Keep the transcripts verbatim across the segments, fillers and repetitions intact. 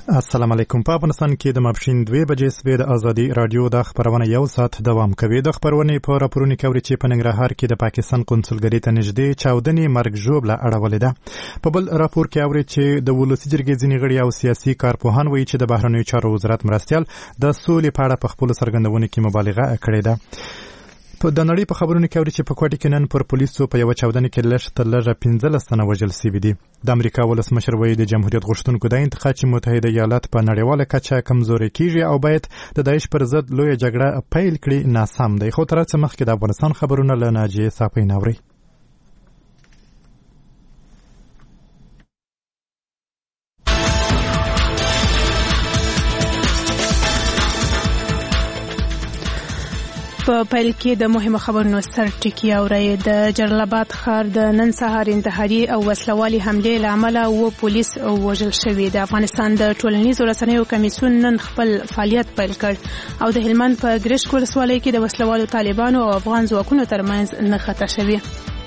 السلام علیکم. په افغانستان کې د ماپښین دوه بجې سوي د ازادي رادیو د خبرونه یو ساعت دوام کوي. د خبرونې په راپورونو کې اوري چې په ننګرهار کې د پاکستان قونسلګرۍ ته نږدې چاودنې مرګ ژوبله اړولې ده. په بل راپور کې اوري چې د ولسي جرګې ځینې غړي او سیاسي کارپوهان وایي چې د بهرنیو چارو وزارت مرستیال د سولې په اړه په خپلو څرګندونو کې مبالغه کړې ده. په د نړۍ په خبرونو کې اوري چې په کوټه کې نن پر پولیسو په یو چاودنه کې لږ تر لږه پنځلس تنه وژل شوي دي. د امریکا ولسمشر وایي د جمهوریت غوښتونکو د انتقاد چې متحده ایالات په نړیواله کچه کمزوري کیږي او باید د داعش پر ضد لویه جګړه پیل کړي ناسم دی. خو تر څه مخکې د افغانستان خبرونه له ناجیې صافۍ ناوري. په پیل کې د مهمو خبرونو سر ټکی اوري. د جلال آباد ښار د نن سهار انتحاري او وسلوالي حملې له امله و پولیس وژل شوي. د افغانستان د ټولنیزو رسنیو کمیسیون نن خپل فعالیت پیل کړ او د هلمند په ګرشک ولسوالۍ کې د وسلوالو طالبانو او افغان ځواکونو ترمنځ نښته شوې.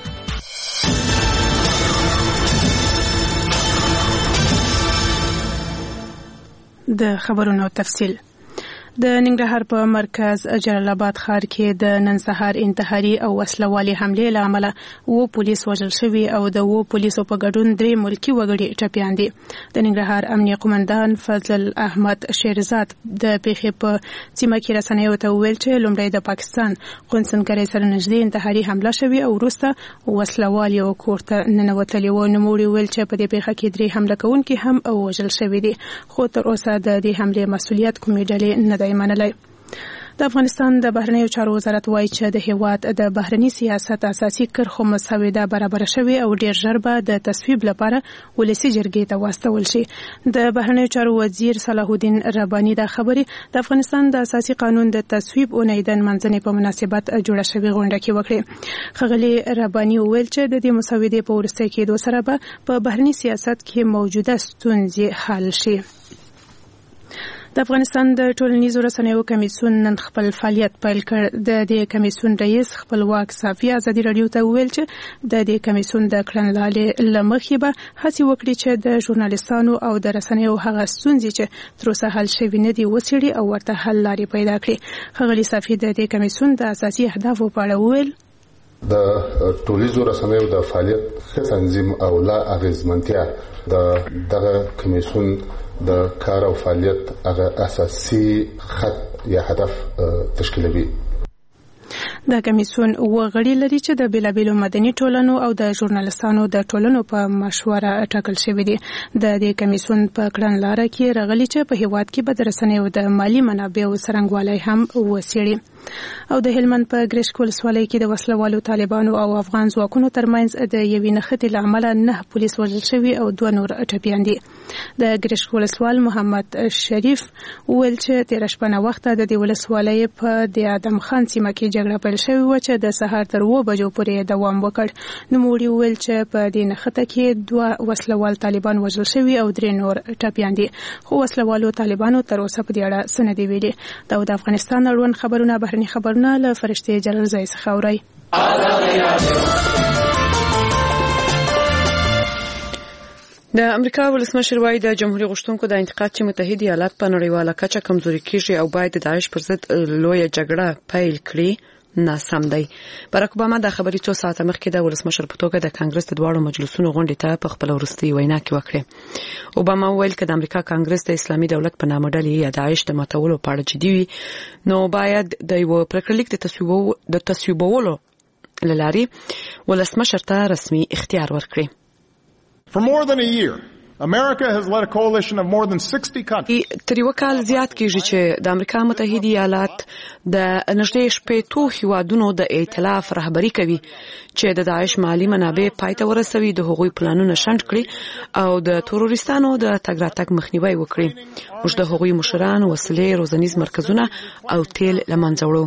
د خبرونو تفصیل. د ننګرهار په مرکز جلال آباد ښار کې د نن سهار انتحاري او وسلوالي حملې له امله و پولیس وژل شوي او د و پولیسو په ګډون درې ملکي وګړي ټپیان دي. د ننګرهار امنیه قومندان فضل احمد شیرزاد د پیښې په سیمه کې رسنیو ته وویل چې لومړی د پاکستان قونسلګرۍ سره نږدې انتحاري حمله شوې او وروسته وسلوال یو کور ته ننوتلي وو. نوموړي وویل چې په دې پیښه کې درې حمله کوونکي هم وژل شوي دي، خو تر اوسه د دې حملې مسؤلیت کومې ډلې نه دی منلی. د افغانستان د بهرنیو چارو وزارت وایي چې د هیواد د بهرني سیاست اساسي کرښو مسوده برابر شوې او ډیر ژر به د تصویب لپاره ولسي جرګې ته واستول شي. د بهرنیو چارو وزیر صلاح الدین رباني دا خبرې د افغانستان د اساسي قانون د تصویب اونۍ د منځنۍ په مناسبت جوړه شوې غونډه کې وکړه. ښاغلي رباني وویل چې د دې مسودې په وروستۍ کېدو سره به په بهرني سیاست کې موجوده ستونزې حل شي. د افغانستان د ټولنیزو رسنیو کمیسیون نن خپل فعالیت پیل کړ. د دې کمیسیون رئیس خپلواک صافي ازادي رادیو ته وویل چې د دې کمیسیون د کړنلارې له مخې به هڅې وکړي چې د ژورنالیستانو او د رسنیو هغه ستونزې چې تر اوسه حل شوي نه دي وڅېړي او ورته حل لارې پیدا کړي. ښاغلي صافي د دې کمیسیون د اساسي اهدافو په اړه وویل: د ټولنیزو رسنیو د فعالیت ښه تنظیم او لا اغیزمنتیا د دغه کمیسیون د کار او فعالیت هغه اساسي خط یا هدف تشکیلوي. دا کمیسیون وغړي لري چې د بیلابیلو مدني ټولنو او د ژورنالیستانو د ټولنو په مشوره ټاکل شوی دی. د دې کمیسیون په کړنلاره کې راغلي چې په هیواد کې به د رسنیو د مالی منابعو څرنګوالی هم وڅېړي. او د هلمند په ګرشک ولسوالۍ کې د وسلوالو طالبانو او افغان ځواکونو ترمنځ د یوې نښتې له امله نه پولیس وژل شوي او دوه نور ټپیان دي. د ګرشک ولسوال محمد شریف وویل چې تېره شپه ناوخته د دې ولسوالۍ په د ادم خان سیمه کې جګړه پیل شوې وه چې د سهار تر اوه بجو پورې دوام وکړ. نوموړي وویل چې په دې نښته کې دوه وسلوال طالبان وژل شوي او درې نور ټپیان دي، خو وسلوالو طالبانو تر اوسه په دې اړه څه نه دي ویلي. دا د افغانستان اړوند خبرونه بهرني خبرونه له فرشتې جلال زای څخه اورئ. د امریکا ولسمشر وایي د جمهوریت غوښتونکو د انتقاد چې متحده ایالات په نړیواله کچه کمزوري کیږي او باید د داعش پر ضد لویه جګړه پیل کړي ناسم دی. باراک اوباما دا خبرې څو ساعته مخکې د ولسمشر په توګه د کانګرس د دواړو مجلسونو غونډې ته په خپل وروستۍ وینا کې وکړه. اوباما وویل چې د امریکا کانګرس د اسلامي دولت په نامه ډلې یا داعش د ماتولو په اړه جدي وي، نو باید د یو پرېکړلیک د تصویبولو د تصویبولو له لارې ولسمشر ته رسمي اختیار ورکړي. For more than a year, America has led a coalition of more than sixty countries. تر یو کال زیات کېږي چې د امریکا متحده ایالات د نږدې شپېتو هیوادونو د ائتلاف رهبري کوي چې د داعش مالی منابع پای ته ورسوي، د هغوی پلانونه شنډ کړي او د تروریستانو د تګ راتګ مخنیوي وکړي. موږ د هغوی مشران، وسلې، روزنیز مرکزونه او تیل له منځه وړو.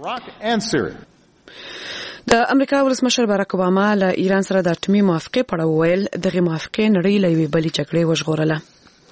د امریکا ولسمشر باراک اوباما له ایران سره د اټومي موافقې په اړه وویل دغه موافقې نړۍ له یوې بلې جګړې وژغورله.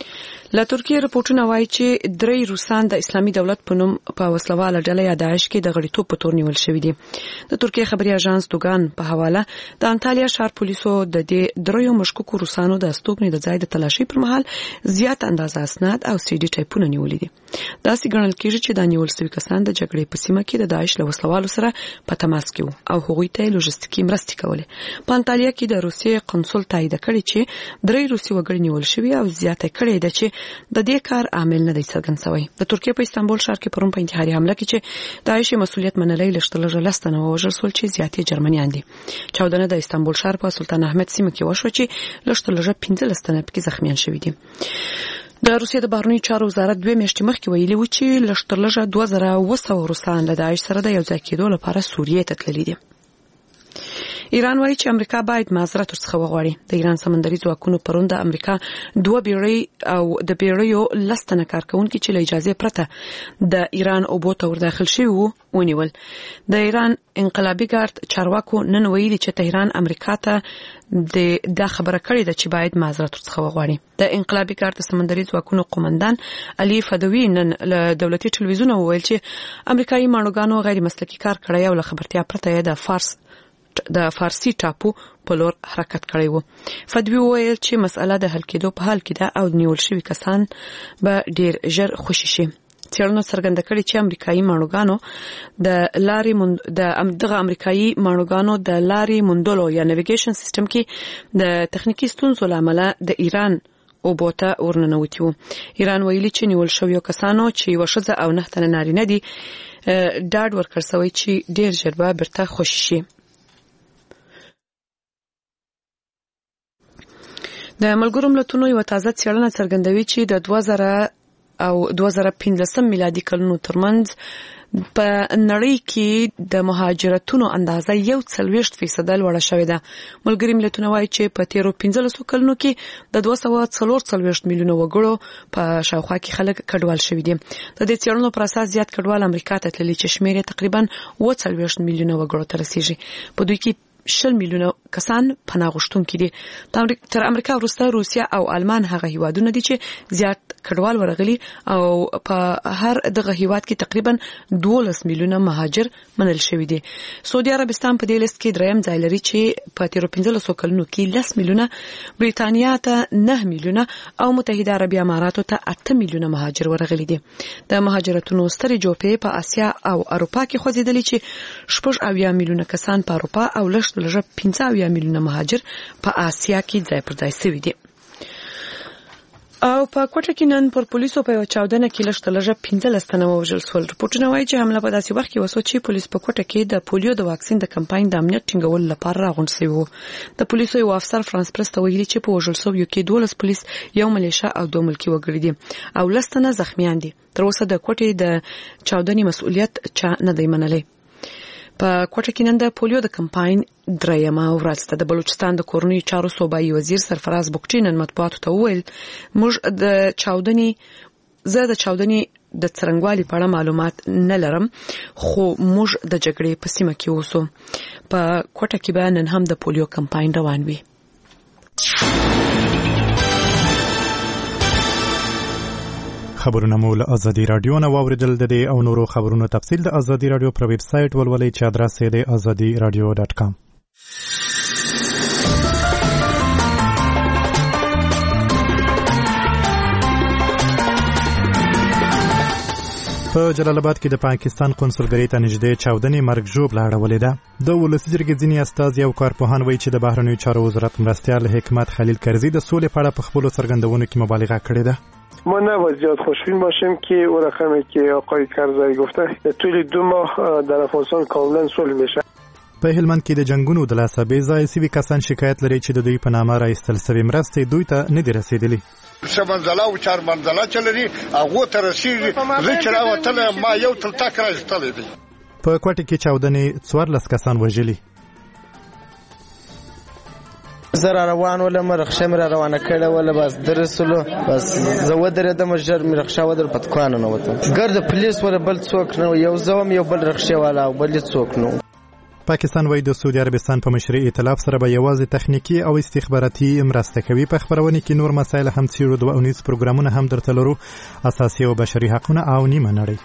له ترکیه رپورټونه وایي چې درې روسان د اسلامي دولت په نوم په وسلواله ډله یا داعش کې د غړیتوب په تور نیول شوي دي. د ترکیه خبري اژانس دوګان په حواله د انټالیا ښار پولیسو د دې دریو مشکوکو روسانو د استوګنې د ځای د تلاشي پر مهال زیات اندازه اسناد او سی ډي ټایپونه نیولې دي. دا څنګه ګڼل کېږي چې د نیول شوي کسان د جګړې په سیمه کې د داعش له وسلوالو سره په تماس کې وو او هغوی ته لوجستیکي مرستې کولې. په انټالیا کې د روسیې قونسل تایید کړی چې درې روسي وګړي نیول شوي او زیاته کړې ده چې د دې کار عامل نه دی څرګند شوی. د ترکیه په استانبول ښار کې پرون په انتحاري حمله کې چې داعش مسؤلیت منلای لښتلږه لستنه وژل سول چې زیاتې جرمنیان دي. چاودنه د استانبول ښار په سلطان احمد سیمه کې وشو چې لښتلږه پنځه لستنه پکې زخمیان شوي دي. د روسیې د بهرنیو چارو وزارت دوه میاشتې مخکې ویلي و چې لښتلږه دوه زره اوه سوه روسان له داعش سره د یو ځای کېدو لپاره سوریې ته تللي دي. ایران وایي چې امریکا باید معذرت ورڅخه وغواړي. د ایران سمندري ځواکونو پرون د امریکا دوه بیړۍ او د بیړیو لستنه کارکونکي چې له اجازه پرته د ایران اوبو ته ورداخل شوي وو ونیول. د ایران انقلابي ګارد چارواکو نن ویلي چې تهران امریکا ته د دا خبره کړې ده چې باید معذرت ورڅخه وغواړي. د انقلابي ګارد سمندري ځواکونو قومندان علي فدوی نن له دولتي ټلویزیون وویل چې امریکایي ماڼوګانو غیر مسلکي کار کړی او له خبرتیا پرته د فارس د فارسی ټاپو په لور حرکت کړی وو. فدوی وویل چې مسأله د حل کېدو په حال کې ده او نیول شوي کسان به ډیر ژر خوشي شي. څېړنو څرګنده کړې چې امریکایي ماڼوګانو د لارې مند... د دغه امریکایي ماڼوګانو د لارې موندلو یا نیویګیشن سیستم کې د تخنیکی ستونزو له امله د ایران اوبوته ورننوتي وو. ایران ویلي چې نیول شویو کسانو چې یوه ښځه او نه تنه نارینه دي ډاډ ورکړ شوی چې ډیر ژر به بیرته خوشي شي. د ملګرو ملتونو یو تازه څېړنه څرګندوي چې د دوه زره او دوه زره پنځلسم میلادي کلونو ترمنځ په نړۍ کې د مهاجرتونو اندازه یو څلوېښت فیصده لوړه شوې ده. ملګري ملتونه وایي چې په تیرو پنځلسو کلونو کې د دوه سوه څلور څلوېښت میلیونه وګړو په شاوخوا کې خلک کډوال شوي دي. د دې څېړنو پر اساس زیات کډوال امریکا ته تللي چې شمېر یې تقریبا اووه څلوېښت میلیونه وګړو ته رسیږي. په دوی کې شل میلیونه کسان پناه غوښتونکي دي. تر امریکا وروسته روسیه او آلمان هغه هیوادونه دي چې زیات کډوال ورغلي او په هر دغه هیواد کې تقریبا دولس میلیونه مهاجر منل شوي دي. سعودي عربستان په دې لیست کې دریم ځای لري چې په تیرو پنځلسو کلونو کې لس میلیونه، بریتانیا ته نه میلیونه او متحده عربي اماراتو ته اته میلیونه مهاجر ورغلي دي. د مهاجرتونو سترې جوپې په اسیا او اروپا کې خوځېدلي چې شپږ اویا میلیونه کسان په اروپا او لږ لږه پنځه اویا میلیونه مهاجر په آسیا کې ځای پر ځای شوي دي. او په کوټه کې نن پر پولیسو په یو چاودنه کې لږ لږه پنځلس تنه ووژل شول. رپورټونه وایي چې حمله په داسې وخت کې وسو چې پولیس په کوټه کې د پولیو د واکسین د کمپاین د امنیت ټینګولو لپاره راغونډ شوي وو. د پولیسو یو افسر فرانس پرس ته ویلي چې په وژل شویو کې دولس پولیس، یو ملیشه او دوه ملکي وګړي دي او لس تنه زخمیان دي. تر اوسه د کوټې د چاودنې مسؤلیت چا نه دی منلی. په کوټه کې نن د پولیو د کمپاین درېیمه ورځ ده. د بلوچستان د کورنیو چارو صوبایي وزیر سرفراز بوکچي نن مطبوعاتو ته وویل موږ د چاودنې زه د چاودنې د څرنګوالي په اړه معلومات نه لرم، خو موږ د جګړې په سیمه کې اوسو. په کوټه کې به نن هم د پولیو کمپاین روان وي. خبرونه مو له ازادي رادیو نه واوریدل. د دې او نورو خبرونو تفصیل د ازادي رادیو پر ویب سټ ولولئ چې ادرس یې د ازادي رادیو ډاټ کام. په جلال آباد کې د پاکستان قونسلګرۍ ته نږدې چاودنې مرګ ژوبله اړولې ده. د ولسي جرګې ځینې استازي او کارپوهان وایي چې د بهرنیو چارو وزارت مرستیال حکمت خلیل کرزی د سولې په اړه په خپلو څرګندونو کې مبالغه کړې ده. ما نباید زیاد خوشبین باشیم که اون رقمی که آقای کرزی گفته طول دو ماه در افغانستان کاملا صلح میشه. په هلمند کې د جنگونو د لاسه بې ځایه سوي کسان شکایت لري چې د دوی په نامه راایستل سوي مرستې دوی ته نه دي رسېدلي. څه منځله او چار منځله چې لري هغو ته رسېږي. زه چې راوتلی ما یو تلتک راایستلی دی. په کوټه کې چاودنې څوارلس کسان وژلي. زه را روان ولم، رخصه مې را روانه کړې وله، بس درسلو بس زه ودرېدم، ژر مې رخصه ودر په دکان ننوتم. ګرد پولیس ولا بل څوک نه، یو زه وم یو بل رخصه والا او بل څوک نه. پاکستان وايي د سعودي عربستان په مشرۍ ائتلاف سره به یوازې تخنیکی او استخباراتي مرسته کوي. په خبرونه کې نور مسایل هم څیړو، دوه اونیز پروګرامونه هم درته لرو، اساسي او بشري حقونه او نیمه نړۍ.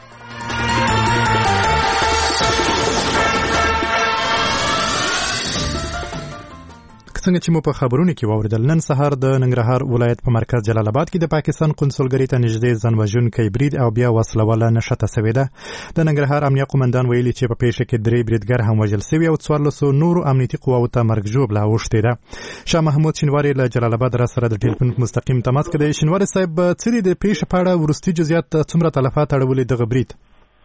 څنګه چې مو په خبرونه کې واوریدل، نن سهار د ننګرهار ولایت په مرکز جلال آباد کې د پاکستان قونسلګرۍ ته نږدې ځانوژونکی برید او بیا وسله نښته شوې ده. د ننګرهار امنیه قومندان ویلي چې په پیښه کې درې بریدګر هم وژل شوي او څوارلسو نورو امنیتي قواوو ته مرګ ژوبله اوښتې ده. شاه محمود شینواري له جلال آباد را سره د ټلیفون مستقیم تماس کې. شینواري صاحب، څه د پیښې په اړه وروستي جزئیات څومره تلفات اړولي دغه برید؟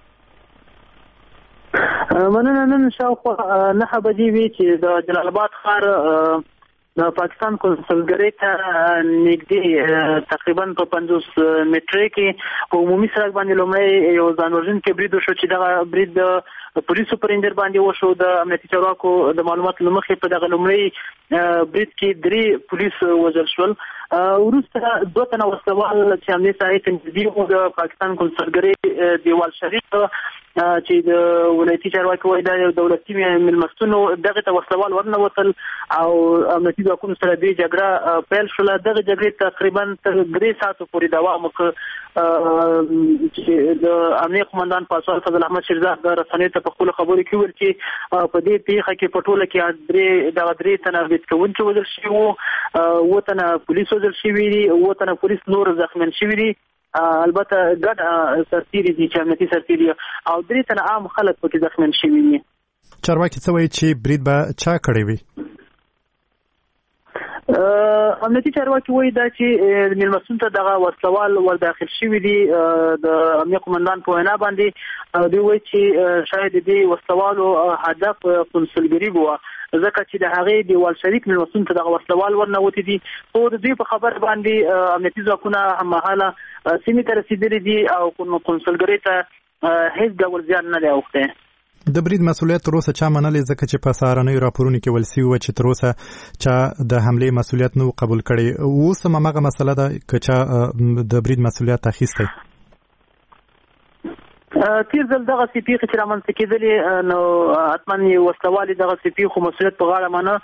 مننه. نن شاوخوا نهه بجې وې چې د جلال آباد ښار د پاکستان قونسلګرۍ ته نږدې تقریبا په پنځوس مترۍ کې په عمومي سړک باندې لومړی یو ځانوژونکی برید وشو چې دغه برید د پولیسو پر انجر باندې وشو. د امنیتي چارواکو د معلوماتو له مخې په دغه لومړی برید کې درې پولیس وژل شول. وروسته دوه تنه وسلوال چې امنیت ساحې ته نږدې وو د پاکستان قونسلګرۍ دیوال شریف چې د ولایتي چارواکو وایي دا یو دولتي مېلمستون دغه ته وسلوال ورنوتل او امنیتي ځواکونو سره دې جګړه پیل شوله. دغه جګړې تقریبا تر درې ساعتو پورې دوام وکړ چې د امنیه قومندان پاسوال فضل احمد شیرزاد د رسنیو ته په خپلو خبرو کې ویل چې په دې پیښه کې په ټوله کې درې دغه درې تنه برید کوونکي وژل شوي وو، اووه تنه پولیس وژل شوي دي، اووه تنه پولیس نور زخمیان شوي دي. البته ګډ سرتیري دي چې امنیتي سرتیري او درې تنه عام خلک پکې زخمیان شوي دي. چارواکي څه وایي چې برید به چا کړی وي؟ امنیتي چارواکي وایي دا چې مېلمستون ته دغه وسلوال ور داخل شوي دي. د امنیه قومندان په وینا باندې دوی وایي چې شاید دې وسلوالو هدف قونسلګرۍ وه، ځکه چې د هغې دیوال شریک مېلمستون ته دغه وسلوال ورنوتي دي. خو د دوی په خبر باندې امنیتي ځواکونه هممهاله سیمې ته رسېدلي دي او قونسلګرۍ ته هیڅ ډول زیان نه دی اوښتی. د برید مسؤلیت تر اوسه چا منلی؟ ځکه چې په سهارنیو راپورونو کې ویل شوي وو چې تر اوسه چا د حملې مسؤلیت نه قبول کړی. اوس هم هماغه مسله ده که چا د برید مسؤلیت اخیستی؟ تیر ځل دغسې پیښې چې رامنځته کېدلې نو حتما یې وسلوالې دغسې پیښو مسؤلیت په غاړه منه.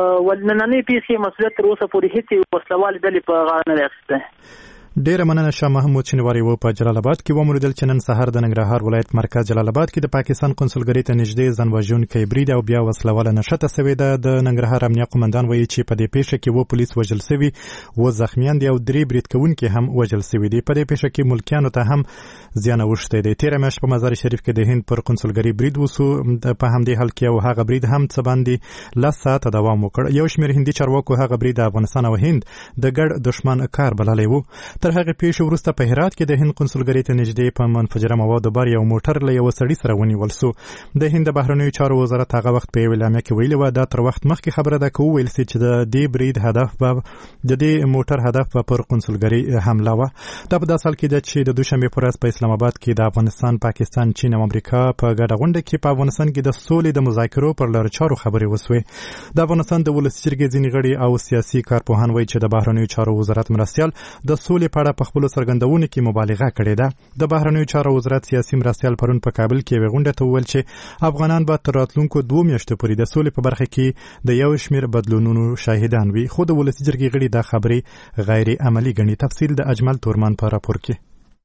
نننۍ پیښې مسؤلیت تر اوسه پورې هېڅ وسلوالې ډلې په غاړه نه دی اخیستی. ډیره مننه. شاه محمود شینواري و په جلال آباد کې ومولیدل چې نن سهار د ننګرهار ولایت مرکز جلال آباد کې د پاکستان قونسلګرۍ ته نږدې ځانوژونکی برید او بیا وسلواله نښته شوې ده. د ننګرهار امنیه قومندان وایي چې په دې پیښه کې اووه پولیس وژل شوي، اووه زخمیان دي او درې برید کوونکي هم وژل شوي دي. په دې پیښه کې ملکیانو ته هم زیان اوښتی دی. تېره میاشت په مزار شریف کې د هند پر قونسلګرۍ برید وسو. په همدې حال کې او هغه برید هم څه باندې لس ساعته دوام وکړ. یو شمېر هندي چارواکو هغه برید د افغانستان او هند د ګډ دښمن کار بللی و. تر هغې پیښې وروسته په هرات کې د هند قونسلګرۍ ته نږدې په منفجره موادو بار یو موټر له یوه سړي سره ونیول سو. د هند د بهرنیو چارو وزارت هغه وخت په یوه اعلامیه کې ویلي وه دا تر وخت مخکې خبره ده، که وویل سي چې د دې برید هدف به د دې موټر هدف به پر قونسلګرۍ حمله وه. دا په داسې حال کې ده چې د دوشنبې په ورځ په اسلام آباد کې د افغانستان، پاکستان، چین او امریکا په ګډه غونډه کې په افغانستان کې د سولې د مذاکرو پر لارو چارو خبرې وسوې. د افغانستان د ولسي جرګې ځینې غړي او سیاسي کارپوهان وایي چې د بهرنیو چارو وزارت مرستیال د سولې په اړه په خپلو څرګندونو کې مبالغه کړې ده. د بهرنیو چارو وزارت سیاسي مرستیال پرون په کابل کې یوې غونډې ته وویل چې افغانان به تر راتلونکو دوو میاشتو پورې د سولې په برخه کې د یو شمېر بدلونونو شاهدان وي. خو د ولسي جرګې غړي دا خبرې غیر عملي ګڼي. تفصیل د اجمل تورمان په راپور کې.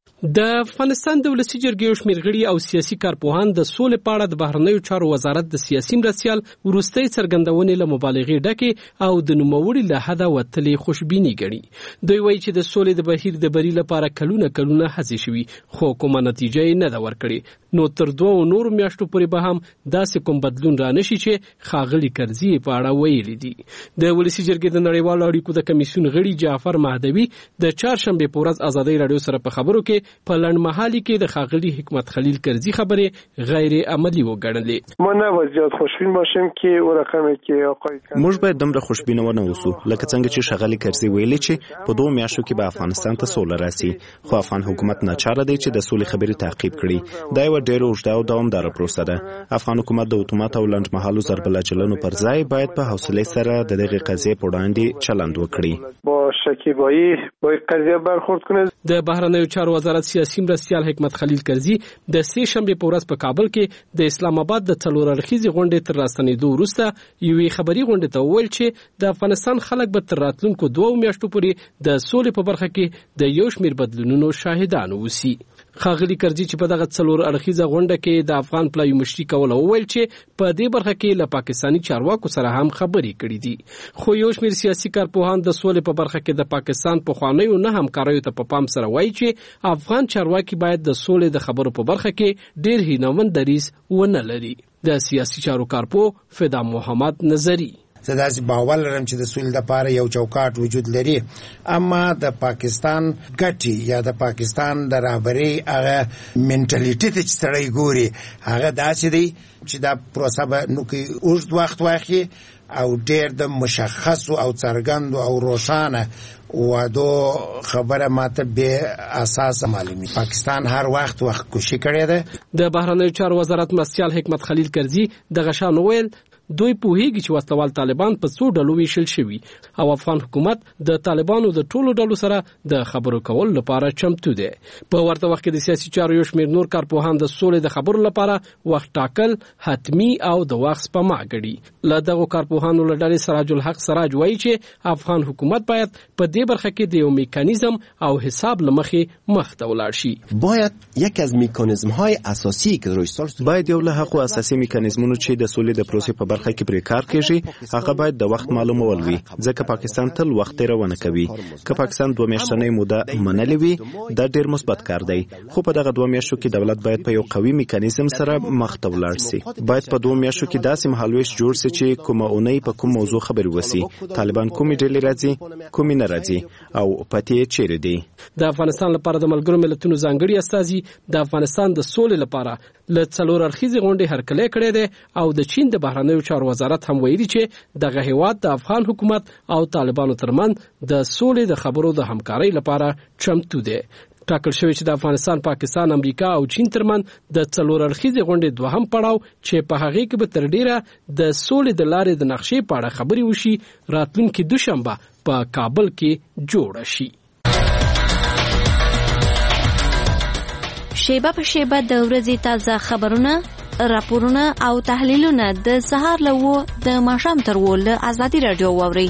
د افغانستان د ولسي جرګې شمېر غړي او سیاسي کارپوهان د سولې په اړه د بهرنیو چارو وزارت د سیاسي مرستیال وروستۍ څرګندونې له مبالغې ډکې او د نوموړي له حده وتلې خوشبیني ګڼي. دوی وایي چې د سولې د بهیر د بری لپاره کلونه کلونه هڅې شوي خو کومه نتیجه یې نه ده ورکړې. نو تر دوه نورو میاشتو پورې به هم داسې کوم بدلون را نشي چې ښاغلي کرزي په اړه ویلي دي. د ولسي جرګې د نړیوالو اړیکو د کمیسیون غړي جعفر مهدوي د چهارشنبې په ورځ ازادۍ راډیو سره په خبرو کې په لنډمهالي کې د ښاغلي حکمت خلیل کرزي خبرې غیر عملي وګڼلې. ما نباید زیاد خوشبین باشیم که او رقمی که آقای موږ باید دومره خوشبین ونه اوسو لکه څنګه چې ښاغلي کرزي ویلي چې په دوه میاشتو کې به افغانستان ته سوله راسي. خو افغان حکومت ناچاره دی چې د سولې خبرې تعقیب کړي. دا یو ډېر اوږده او دوامداره پروسه ده. افغان حکومت د اتومات او لنډمهالو ضربله چلنو پر ځای باید په حوصلې سره د دغې قضیې په وړاندې چلند وکړي. با شکیبایی با قضیه برخورد کنه. د بهرنیو چارو وزارت وزارت سیاسي مرستیال حکمت خلیل کرزي د سې شنبه په ورځ په کابل کې د اسلام آباد د څلور اړخیزې غونډې تر راستنېدو وروسته یوې خبري غونډې ته وویل چې د افغانستان خلک به تر راتلونکو دوو میاشتو پورې د سولې په برخه کې د یو شمېر بدلونونو شاهدان اوسي. ښاغلي کرزي چې په دغه څلور اړخیزه غونډه کې د افغان پلاوي مشري کوله وویل چې په دې برخه کې له پاکستاني چارواکو سره هم خبرې کړې دي، خو یو شمېر سیاسي کارپوهان د سولې په برخه کې د پاکستان پخوانیو نه همکاریو ته په پام سره وایي چې افغان چارواکي باید د سولې د خبرو په برخه کې ډېر هیلهمند دریځ ونه لري. د سیاسي چارو کارپوه فدا محمد نظري: زه داسې باور لرم چې د سولې لپاره یو چوکاټ وجود لري، اما د پاکستان ګټې یا د پاکستان د رهبرۍ هغه منټالیټي ته چې سړی ګوري هغه داسې دی چې دا پروسه به نو کې اوږد وخت واخلي او ډېر د مشخصو او څرګندو او روښانه وعدو خبره ماته بې اساسه معلومي. پاکستان هر وخت وخت کوشي کړې ده. د بهرنیو چارو وزارت مرستیال حکمت خلیل کرزي دغه شان وویل دوی پوهیږي چې وسلوال طالبان په څو ډلو ویشل شوي او افغان حکومت د طالبانو د ټولو ډلو سره د خبرو کولو لپاره چمتو دی. په ورته وخت کې د سیاسي چارو یو شمېر نور کارپوهان د سولې د خبرو لپاره وخت ټاکل حتمی او د وخت سپما ګڼي. له دغو کارپوهانو له ډلې سراج الحق سراج وایي چې افغان حکومت باید په دې برخه کې د یو میکانیزم او حساب له مخې مخ ته ولاړ شي. باید یک از میکانیزم‌های اساسی که روی سال باید یو له هغو اساسي میکانیزمونو چې د سولې د پروسې په برخه کې پرې کار کیږي هغه باید د وخت معلومول وي، ځکه پاکستان تل وخت تیرونه کوي. که پاکستان دوه میاشتنۍ موده منلې وي دا ډیر مثبت کار دی، خو په دغه دوه میاشتو کې دولت باید په یو قوي میکانیزم سره مخ ته ولاړ شي. باید په دوه میاشتو کې داسې مهالویش جوړ شي چې کومه اونۍ په کوم موضوع خبرې وسی، طالبان کومې ډلې راځي کومې نه راځي او پاتې چیرې دي. د افغانستان لپاره د ملګرو ملتونو ځانګړي استازي د افغانستان د سولې لپاره له څلور اړخیزې غونډې هرکلی کړی دی او د چین د بهرنیو چارو وزارت هم ویلي چې دغه هیواد د افغان حکومت او طالبانو ترمنځ د سولې د خبرو د همکارۍ لپاره چمتو دی. ټاکل شوی چې د افغانستان، پاکستان، امریکا او چین ترمنځ د څلور اړخیزې غونډې دوهم پړاو چې په هغې کې به تر ډیره د سولې د لارې د نقشې په اړه خبرې وشي راتلونکي دوشنبه په کابل کې جوړه شي. شیبه په شیبه د ورځې تازه خبرونه، راپورونه او تحلیلونه د سهار له وو د ماښام تر وو له ازادي راډیو واورئ.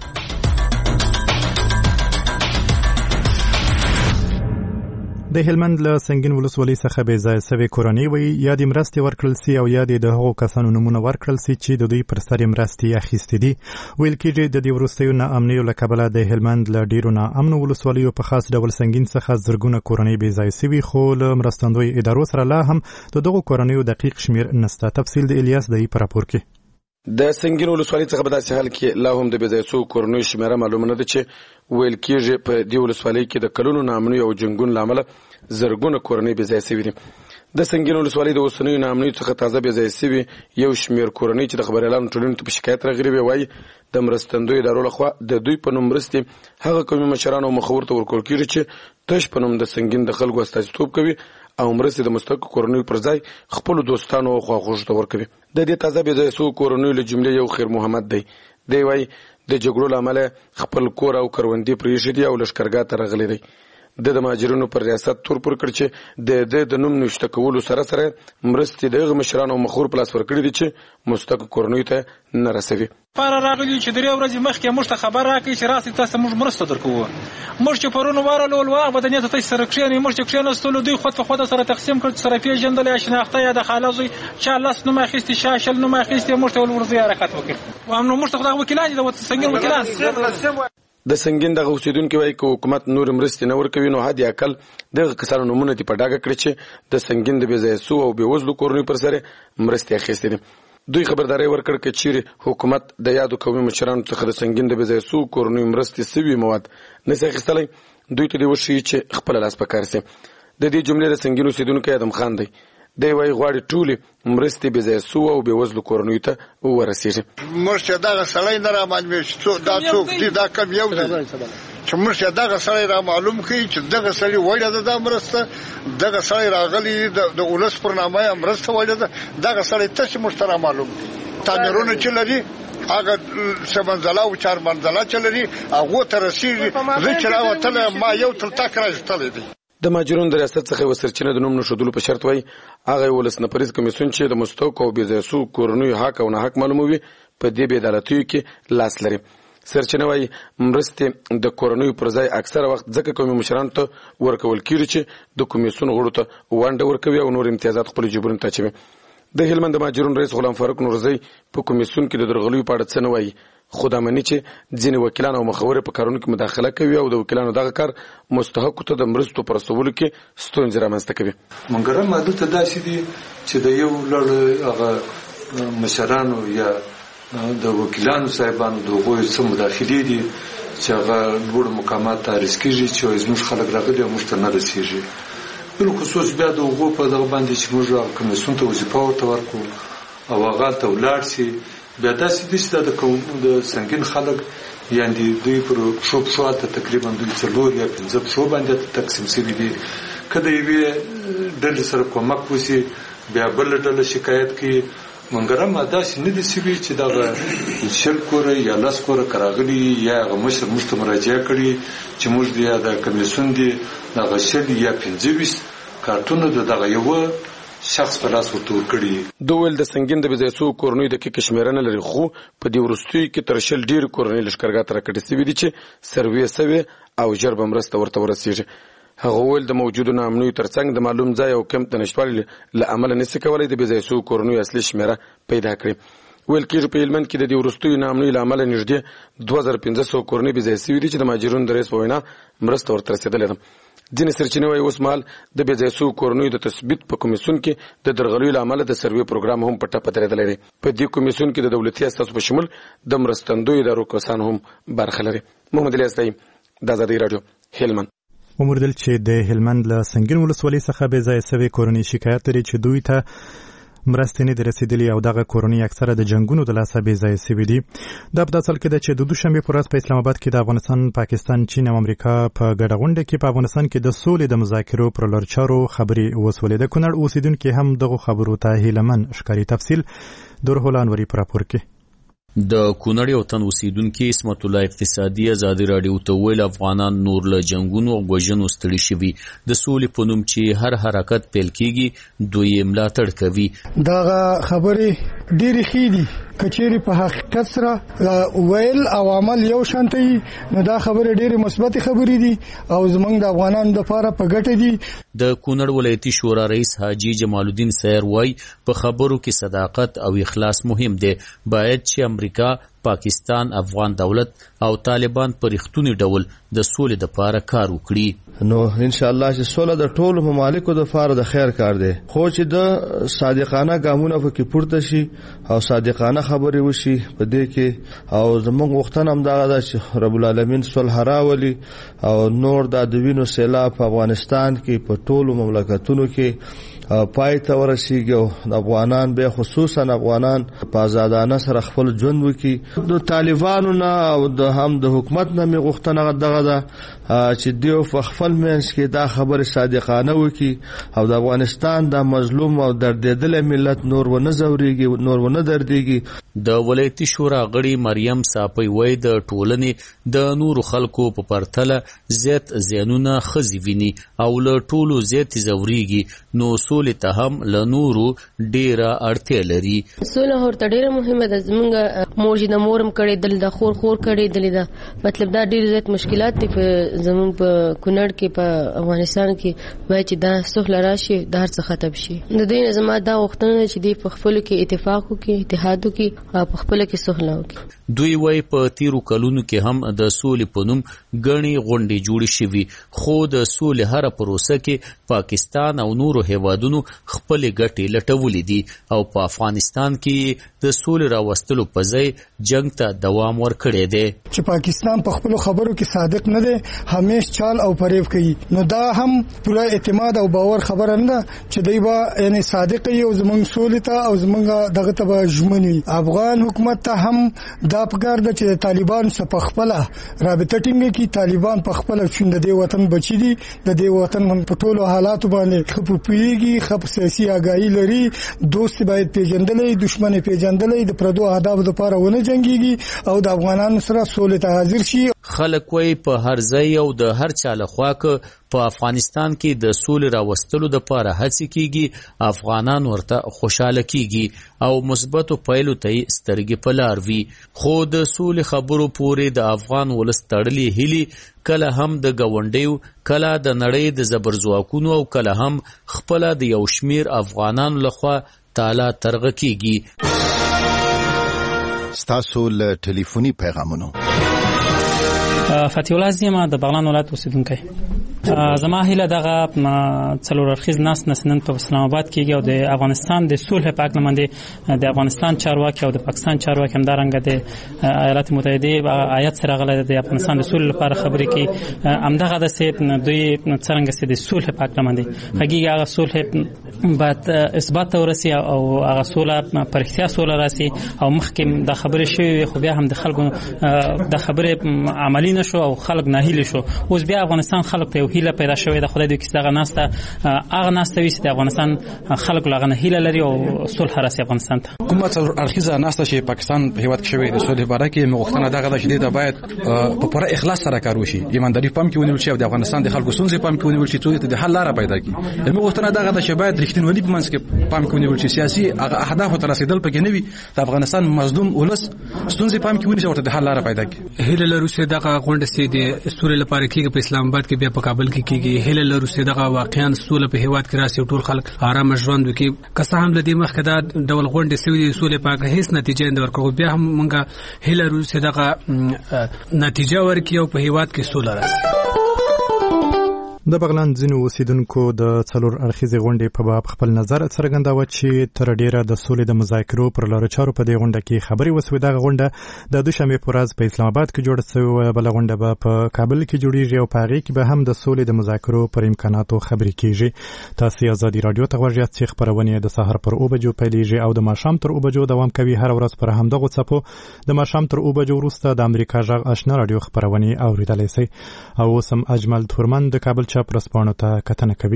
د هلمند له سنگین ولسوالۍ څخه بې ځایه سوې کورنۍ وایي یا دې مرستې ورکړل سي او یا دې د هغو کسانو نومونه ورکړل سي چې د دوی پر سر یې مرستې اخیستې دي. ویل کېږي د دې وروستیو ناامنیو له کبله د هلمند له ډېرو ناامنو ولسوالیو په خاص ډول سنگین څخه زرګونه کورنۍ بې ځایه سوي، خو له مرستندویو ادارو سره لا هم د دغو کورنیو دقیق شمېر نسته. تفصیل د الیاس دای په راپور کې. د سنگین ولسوالۍ څخه په داسې حال کې لا هم د بې ځایه سوو کورنیو شمېره معلومه نه ده چې ویل کېږي په دې ولسوالۍ کې د کلونو ناامنیو او جنګونو له امله زرګونه کورنۍ بې ځایه سوي دي. د سنگین ولسوالۍ د اوسنیو ناامنیو څخه تازه بې ځایه سوي یو شمېر کورنۍ چې د خبریالانو ټولنې ته په شکایت راغلي وي وایي د مرستندویو ادارو لخوا د دوی په نوم مرستې هغه قومي مشرانو او مخورو ته ورکول کېږي چې تش په نوم د سنگین د خلکو استازیتوب کوي او مرستې د مستحقو کورنیو پر ځای خپلو دوستانو او خواخوږو ته ورکوي. د دې تازه بې ځایه سوو کورنیو له جملې یو خیر محمد دی. دی وایي د جګړو له امله خپل کور او کروندې پرېښي دي او لښکرګاه ته راغلی دی. د د مهاجرینو پر ریاست تور پر کړ چې د د د نوم نوشته کولو سره سره مرستې د هغه مشرانو او مخور په لاس ورکړي دي چې مستحقو کورنیو ته نه رسوي. پاره راغلی چې درې ورځې مخکې موږ ته خبر راکړي چې راسئ تاسو موږ مرسته درکوو. موږ چې پرون ورغلو ولوغ به د نیت تاسو سره کښېنئ. موږ چې کښېناستلو دوی خود په خود سره تقسیم کړ، سره پېژندل شناخته یا د خاله زوی چا لاس نوم اخیستي چا شل نوم اخیستي. موږ ته ورځي حرکت وکړ او موږ ته خدای وکیلان دي د سنگین وکیلان. د سنگین دغه اوسیدونکو وایي که حکومت نور مرستې نه ورکوي نو حد اقل دغه کسانو نومونه دې په ډاګه کړي چې د سنگین د بې ځایه سوو او بې وزلو کورنیو پر سر مرستې اخیستې دي. دوی خبرداری ورکړ که چیرې حکومت د یادو قومي مشرانو څخه د سنگین د بې ځایه سوو کورنیو مرستې سوي مواد نسي اخیستلی، دوی ته دې وښیي چې خپله لاس په کار سي. د دې جملې د سنگین اوسیدونکی ادم خان دی. دی وایي غواړي ټولې مرستې بې ځایه سوو او بې وزلو کورنیو ته ورسېږي. موږ چې دغه سړی نه رامعلومېږي چې دا څوک دي، دا کم یو دی چې موږ چې دغه سړی رامعلوم کړي چې دغه سړي وړې ده دا مرسته، دغه سړی راغلی د ولس پر نامه یې مرسته وړې ده، دغه سړی تاسې موږ ته رامعلوم کړي. تعمیرونه چې لري هغه څه منزله او چار منزله چې لري هغو ته رسېږي. زه چې راوتلی ما یو تلتک راایستلی دی. د ماجرون د ریاست څخه وسرچینه د نوم نشودلو په شرط وای هغه ولس نفریز کمیسیون چې د مستوک او بيزاسو کورنیو حق او نه حق معلوموي په دې بې عدالتیو کې لاس لري. سرچینه وای مرستې د کورنیو پر ځای اکثره وخت ځکه قومي مشرانو ته ورکول کیږي چې د کمیسیون غړو ته ونډه ورکوي او نور امتیازات خپل جبرون ته چوي. د هلمند د ماجرون رئیس غلام فاروق نورزی په کمیسیون کې د درغلیو په اړه څه نه وایي، خو دا مني چې ځینې وکیلان او مخورې په کارونو کې مداخله کوي او د وکیلانو دغه کار مستحقو ته د مرستو په رسولو کې ستونزې رامنځته کوي. منګره ماده ته داسې دي چې د یو لړ هغه مشرانو یا د وکیلانو صاحبانو د هغوی څه مداخلې دي چې هغه لوړ مقامات ته رسکېږي چې زموږ خلک راغلي او موږ ته نه رسېږي. بالخصوص بیا د هغو په دغه باندې چې موږ کمیسیون ته وظیفه ورته ورکړو او هغه ته ولاړ شي، بیا داسې دي چې دا د قوم د سنګین خلک یعنې دوی پر پښو پښو هلته تقریبا دوی څلور یا پنځه پښو باندې تقسیم شوي دي. که د یوې ډلې سره کومک وشي بیا بله ډله شکایت کوي. منګره ما داسې نه دي شوي چې دغه شل کوره یا لس کوره که راغلي یا هغه مشر موږ ته مراجعه کړي چې موږ د یا د کمیسیون دي دغه شل یا پنځه ویشت کارتونه د دغه یوه شخص په لاس ورته ورکړي. د ویل د سنګین د بيزاسو کورنیو د کې شمیره نه لري، خو په دې وروستیو کې تر شل ډېر کورنۍ لښکرګاه ته راکټې شوي دي چې سروې سوي او ژر به مرسته ورته ورسیږي. هغه ویل د موجودو ناامنیو ترڅنګ د معلوم ځای او کمپ د نشتوالي له امله نشي کولی د بيزاسو کورنیو اصلي شمیره پیدا کړي. ویل کېږي په هلمند کې د دې وروستیو ناامنیو له امله نږدې دوه زره پنځه سوه کورنۍ بېځایه شوي دي چې د ماجرون د رئیس په وینا مرسته ورته رسېدلې ده. ځینې سرچینې وایي اوس مهال د بېځایه شویو کورنیو د تثبیت په کمیسیون کې د درغلیو له امله د سروې پروګرام هم په ټپه درېدلی دی. په دې کمیسیون کې د دولتي اساسو په شمول د مرستندویو ادارو کسان هم برخه لري. محمد علي استایي، د ازادۍ راډیو، هلمند. وموردل چې د هلمند له سنګین ولسوالۍ څخه بېځایه شوې کورنۍ شکایت لري چې دوی ته مرستې نه دي رسېدلې او دغه کورنۍ اکثره د جنګونو د لاسه بېځایه شوي دي. دا په داسې حال کې ده چې د دوشنبې په ورځ په اسلام آباد کې د افغانستان، پاکستان، چین او امریکا په ګډه غونډه کې په افغانستان کې د سولې د مذاکرو پر لار چارو خبرې وسولې. د کونړ اوسېدونکي هم دغو خبرو ته هیلهمن ښکاري. تفصیل د روح الله انوري په راپور کې. د کونړ یو تن اوسیدونکي اسمت الله اقتصادي ازادي راډیو ته ویل افغانان نور له جنګونو او وژنو ستړي شوي، د سولې په نوم چې هر حرکت پیل کیږي دوی یې ملاتړ کوي. دغه خبرې ډېرې ښې دي، که چیرې په حقیقت سره ویل او عمل یو شان ته وي نو دا خبرې ډېرې مثبتې خبرې دي او زموږ د افغانانو دپاره په ګټه دي. د کونړ ولایتي شورا رئیس حاجي جمال الدین سیر وایي په خبرو کې صداقت او اخلاص مهم دی. باید چې امریکا، پاکستان، افغان دولت او طالبان په رښتوني ډول د سولې دپاره کار وکړي. نو ان شاء الله چې سوله د ټولو ممالکو دپاره د خیر کار دی، خو چې د صادقانه ګامونه پکې پورته شي او صادقانه خبرې وشي په دې کې. او زموږ غوښتنه همدغه ده چې رب العالمین صلح راولي او نور د وینو سیلاب په افغانستان کې په ټولو مملکتونو کې پای ته ورسیږي او د افغانان به خصوصا افغانان په آزادانه سره خپل ژوند وکړي. د طالبانو نه او د هم د حکومت نه مې غوښتنه دغه ده چې دیو په خپل منځ کې دا خبره صادقانه وکړي او د افغانستان د مظلوم او دردېدل ملت نور ونه زوريږي، نور ونه دردېږي. د ولایتي شورا غړي مریم صاپي وایي د ټولنې د نورو خلکو په پرتله زیات زیانونه ښځې ویني او له ټولو زیات زوريږي، نو سولې ته هم له نورو ډېره اړتیا لري. سوله ورته ډېره مهمه ده. زمونږ مور چې د مورم کړې دل د خور خور کړې دلې ده، مطلب دا ډېر زیات مشکلات دي په زمونږ په کونړ کې، په افغانستان کې. باید چې دا سوله راشي، دا هر څه ختم شي. د دوی نه زما دا غوښتنه ده چې دوی په خپلو کې اتفاق وکړي، اتحاد وکړي او په خپله کې سوله وکړي. دوی وایي په تیرو کلونو کې هم د سولې په نوم ګڼې غونډې جوړې شوي، خو د سولې هره پروسه کې پاکستان او نورو هیوادونو خپلې ګټې لټولې دي او په افغانستان کې د سولې راوستلو په ځای جنگ ته دوام ورکړی دی. چې پاکستان په خپلو خبرو کې صادق نه دی، همیش چال او فریب کوي، نو دا هم پوره اعتماد او باور خبره نه ده چې دوی به یعنې صادق وي او زموږ سولې ته او زموږ دغه ته به ژمن وي. افغان حکومت ته هم دا پکار ده چې طالبان سره په خپله رابطه ټینګه کړي. طالبان په خپله چې د دې وطن بچي دي، د دې وطن په ټولو حالاتو باندې ښه پوهېږي، ښه سیاسي آګاهي لري، دوست باید پیژندلی، دشمن پیژندلی، د پردو اهدافو دپاره ونه جنګېږي او د افغانانو سره سولې ته حاضر شي. خلک وایي په هر ځای او د هر چا لخوا که په افغانستان کې د سولې راوستلو دپاره هڅې کیږي افغانان ورته خوشحاله کیږي او مثبتو پایلو ته یې سترګې په لار وي. خو د سولې خبرو پورې د افغان ولس تړلې هیلې کله هم د ګاونډیو کله د نړۍ د زبرځواکونو او کله هم خپله د یو شمیر افغانانو لخوا تالا ترغه کیږي. ستاسو له ټلیفوني پیغامونو فتح الله زیما د بغلان ولایت اوسیدونکی. زما هیله دغه څلور اړخیز ناست نن په اسلام آباد کېږي او د افغانستان د صلح په اړه باندې د افغانستان چارواکي او د پاکستان چارواکي همدارنګه د ایالات متحده آیت سره غلې د افغانستان د صلح لپاره خبرې کوي. همدغه د سي دوی څنګه سي د صلح په اړه باندې هغه هغه صلح بعد اثبات ورسي او هغه صلح پر اختیار صلح راسي او مخکې د خبرې شوی خو بیا هم د خلکو د خبرې عملی نشو او خلک ناهیل شو. اوس بیا افغانستان خلک ته هیله پیدا شوې د خدای د کیسه غناسته هغه ناسته وي چې د افغانستان خلک لغنه هیله لري او صلح راسي افغانستان ته. کومه ارخیزه ناسته چې پاکستان په هیواد کې شوې د صلح لپاره کې مغوښتنه دغه د شدید باید په پوره اخلاص سره کار وشي. ایمانداري پام کې ونیول شي او د افغانستان د خلکو ستونزې پام کې ونیول شي څو د حل لاره پیدا کړي. مغوښتنه دغه د شباب رښتینولي په منځ کې پام کې ونیول شي. سیاسي اهداف ته رسیدل پکې نه وي. د افغانستان مظلوم ولس ستونزې پام کې ونیول شي او د حل لاره پیدا کړي. هیله لرو چې دغه غونډه سي د سولې لپاره کېږي په اسلام آباد کې بیا په کابل کې کېږي. هیله لرو چې دغه واقعا سوله په هیواد کې راسي او ټول خلک آرام ژوند وکړي. که څه هم لدې مخکې دا ډول غونډې سوي دي سولې په اړه هیڅ نتیجه نه ورکړو بیا هم موږ هیله لرو چې دغه نتیجه ورکړي او په هیواد کې سوله راسي. د بغلان ځینو اوسیدونکو د څلور اړخیزې غونډې په باب خپل نظر څرګنداوه چې تر ډیره د سولې د مذاکرو پر لارو چارو په دې غونډه کې خبرې وسوې. دغه غونډه د دوشنبې په ورځ په اسلام آباد کې جوړه شوې، بله غونډه به په کابل کې جوړیږي او په هغې کې به هم د سولې د مذاکرو پر امکاناتو خبرې کیږي. تاسې ازادي راډیو ته غوږ یاست چې خپرونې د سهار پر اوه بجو پیلېږي او د ماښام تر اوه بجو دوام کوي. هره ورځ پر همدغو څپو د ماښام تر اوه بجو وروسته د امریکا غږ آشنا راډیو خپرونې اورېدلی شئ. او اوس هم اجمل تورمن د کابل چاپ ورځپاڼو ته کتنه کوي.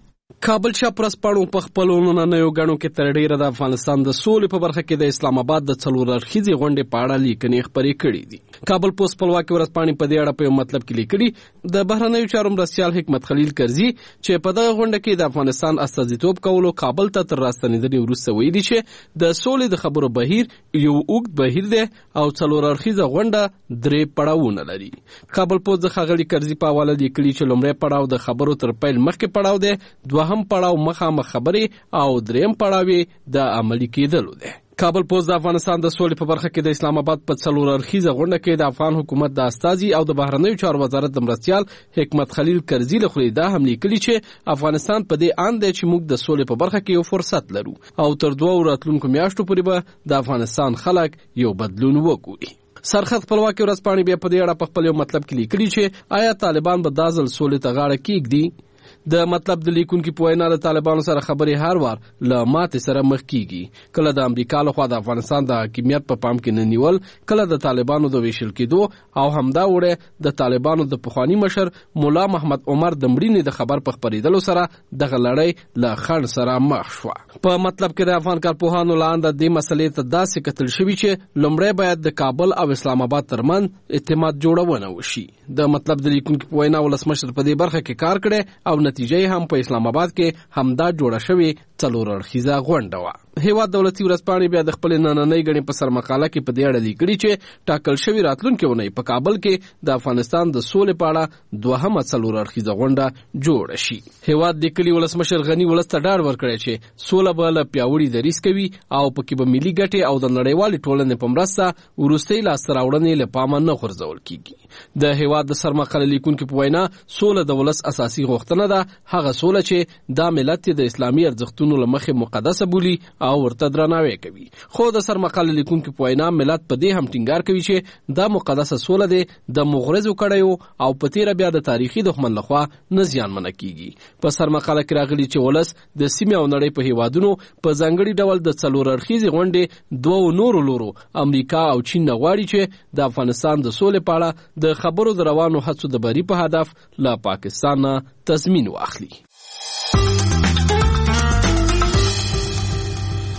کابل چاپ ورځپاڼو په خپلو نننیو ګڼو کې تر ډیره د افغانستان د سولې په برخه کې د اسلام آباد د څلور اړخیزې غونډې په اړه لیکنې خپرې کړي دي. کابل پوسټ خپلواکي ورځپاڼې په دې اړه په یو مطلب کې لیکلي د بهرنیو چارو مرستیال حکمت خلیل کرزي چې په دغه غونډه کې د افغانستان استازیتوب کولو کابل ته تر راستنېدنې وروسته ویلي چې د سولې د خبرو بهیر یو اوږد بهیر دی او څلور اړخیزه غونډه درې پړاوونه لري. کابل پوسټ د ښاغلي کرزي په حواله لیکلي چې لومړی پړاو د خبرو تر پیل مخکې پړاو دی، دوهم پړاو مخامخ خبرې او دریم پړاو د عملي کېدلو دی. کابل پوسټ د افغانستان د سولې په برخه کې د اسلام آباد په څلور اړخیزه غونډه کې د افغان حکومت د استازي او د بهرنیو چارو وزارت د مرستیال حکمت خلیل کرزي له خوا دا هم لیکلي چې افغانستان په دې اند دی چې موږ د سولې په برخه کې یو فرصت لرو او تر دوه راتلونکو میاشتو پورې به د افغانستان خلک یو بدلون وګوري. سرخط خپلواکي ورځپاڼې بیا په دې اړه په خپل یو مطلب کې لیکلي چې آیا طالبان به دا ځل سولې ته غاړه کېږدي. د مطلب د لیکونکو په وینا د طالبانو سره خبرې هر وار له ماتې سره مخ کیږي. کله د امریکا لخوا د افغانستان د حاکمیت په پام کې نه نیول، کله د طالبانو د ویشل کېدو او همدا وړه د طالبانو د پخوانی مشر مولا محمد عمر د مړینې د خبر په خپرېدلو سره دغه لړۍ له خنډ سره مخ شوه. په مطلب کې د افغان کارپوهانو لاندې د مسلې ته داسې کتل شوی چې لومړی باید د کابل او اسلام آباد ترمنځ اعتماد جوړونه وشي. د مطلب د لیکونکو په وینا ولسمشر په دې برخه کې کار کړی او نتیجه هم په اسلام آباد کې همدا جوړه شوې څلور اړخیزه غونډه وه. هیواد دولتي ورځپاڼې بیا د خپلې نننۍ ګڼې په سرمقاله کې په دې اړه لیکلي چې ټاکل شوې راتلونکې اونۍ په کابل کې د افغانستان د سولې په اړه دوهمه څلور اړخیزه غونډه جوړه شي. هیواد د کلي ولسمشر غني ولس ته ډاډ ورکړی چې سوله به له پیاوړي دریځ کوي او پکې به ملي ګټې او د نړیوالې ټولنې په مرسته وروستۍ لاسته راوړنې له پامه نه غورځول کیږي. د هیواد د سرمقاله لیکونکو په وینا سوله د ولس اساسي غوښتنه ده، هغه سوله چې دا ملت د اسلامي ارزښتونو له مخې مقدسه بولي او ورته درناوی کوي. خو د سرمقاله لیکونکو په وینا ملت په دې هم ټینګار کوي چې دا مقدسه سوله ده د مغرضو کړیو او په تیره بیا د تاریخي دښمن لخوا نه زیانمنه کیږي. په سرمقاله کې راغلي چې ولس د سیمې او نړۍ په هیوادونو په ځانګړي ډول د څلور اړخیزې غونډې دوو نورو لورو امریکا او چین نه غواړي چې د افغانستان د سولې په اړه د خبرو د روانو هڅو د بری په هدف له پاکستان نه تضمین واخلي.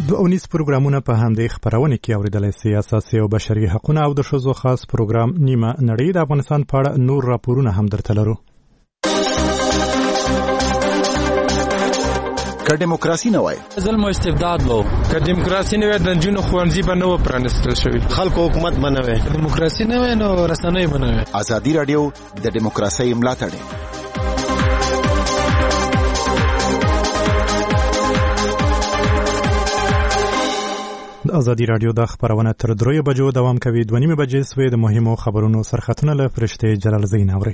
دو اونیس پروګرامونه په همدې خبرونه کې اوریدلای سي. اساسي او بشري حقوقونه او د ښځو خاص پروګرام نیمه نړۍ د افغانستان په اړه نور راپورونه هم درته لرو. که دیموکراسي نه وای ظلم او استبداد وو، که دیموکراسي نه وای د جنونو خوانځي به نه و پرانستل شوی، خلکو حکومت نه وای، دیموکراسي نه وای نو رسنۍ به نه وای. ازادي رادیو د دیموکراسي ملاتړ د ازادي رادیو د خبرونه تر دریو بجو دوام کوي. دوه نیمه بجې سوې د مهمو خبرونو سرخطونه له فرشته جلال زین اوري.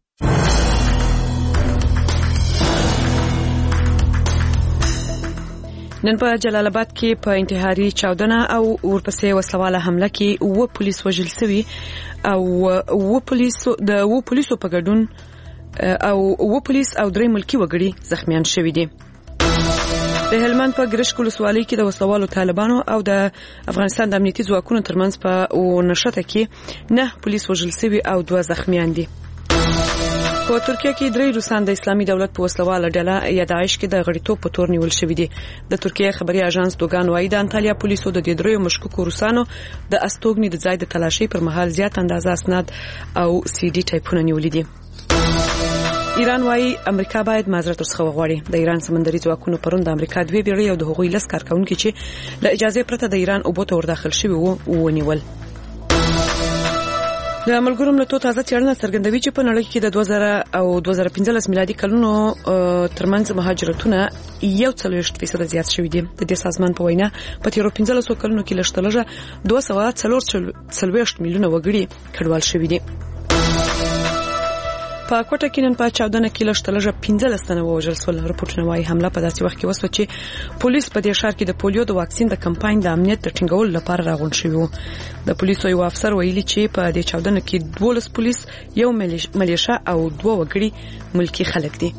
نن په جلال آباد کې په انتحاري چاودنه او ورپسې وسلواله حمله کې و پولیس وژل شوي او و پولیس د و پولیسو په ګډون او و پولیس او درې ملکی وګړي زخمیان شوي دي. د هلمند په ګرشک ولسوالۍ کې د وسلوالو طالبانو او د افغانستان د امنیتي ځواکونو ترمنځ په نښته کې نه پولیس وژل شوي او دوه زخمیان دي. په ترکیه کې درې روسان د اسلامي دولت په وسلواله ډله یا داعش کې د غړیتوب په تور نیول شوي دي. د ترکیه خبري اژانس دوګان وايي د انټالیا پولیسو د دې درې مشکوکو روسانو د استوګنې د ځای د تلاشي پر مهال زیات اندازه اسناد او سی ډي ټایپونه نیولې دي. ایران وايي امریکا باید معذرت ورڅخه وغواړي. د ایران سمندري ځواکونو پرون د امریکا دوه بیړۍ او د هغوی لس کارکونکو چې له اجازه پرته د ایران اوبو ته ورداخل شوي وو ونیول. د ملګرو ملتونو تازه څېړنه څرګندوي چې په نړۍ کې د دوه زره او دوه زره پنځلس میلادي کلونو ترمنځ مهاجرتونه یو څلوېښت فیصد زیات شوي دي. د دې سازمان په وینا په تیرو پنځلسو کلونو کې لږ تر لږه دوه سوه څلوېښت میلیونه وګړي کډوال شوي دي. په کوټه کې نن په چاودنه کې لږ تر لږه پنځلس تنه ووژل شول. رپورټونه وايي حمله په داسې وخت کې وسوه چې پولیس په دې ښار کې د پولیو د واکسین د کمپاین د امنیت د ټینګولو لپاره راغونډ شوي وو. د پولیسو یو افسر ویلي چې په دې چاودنه کې دولس پولیس، یو ملیشه او دوه وګړي ملکی خلک دي.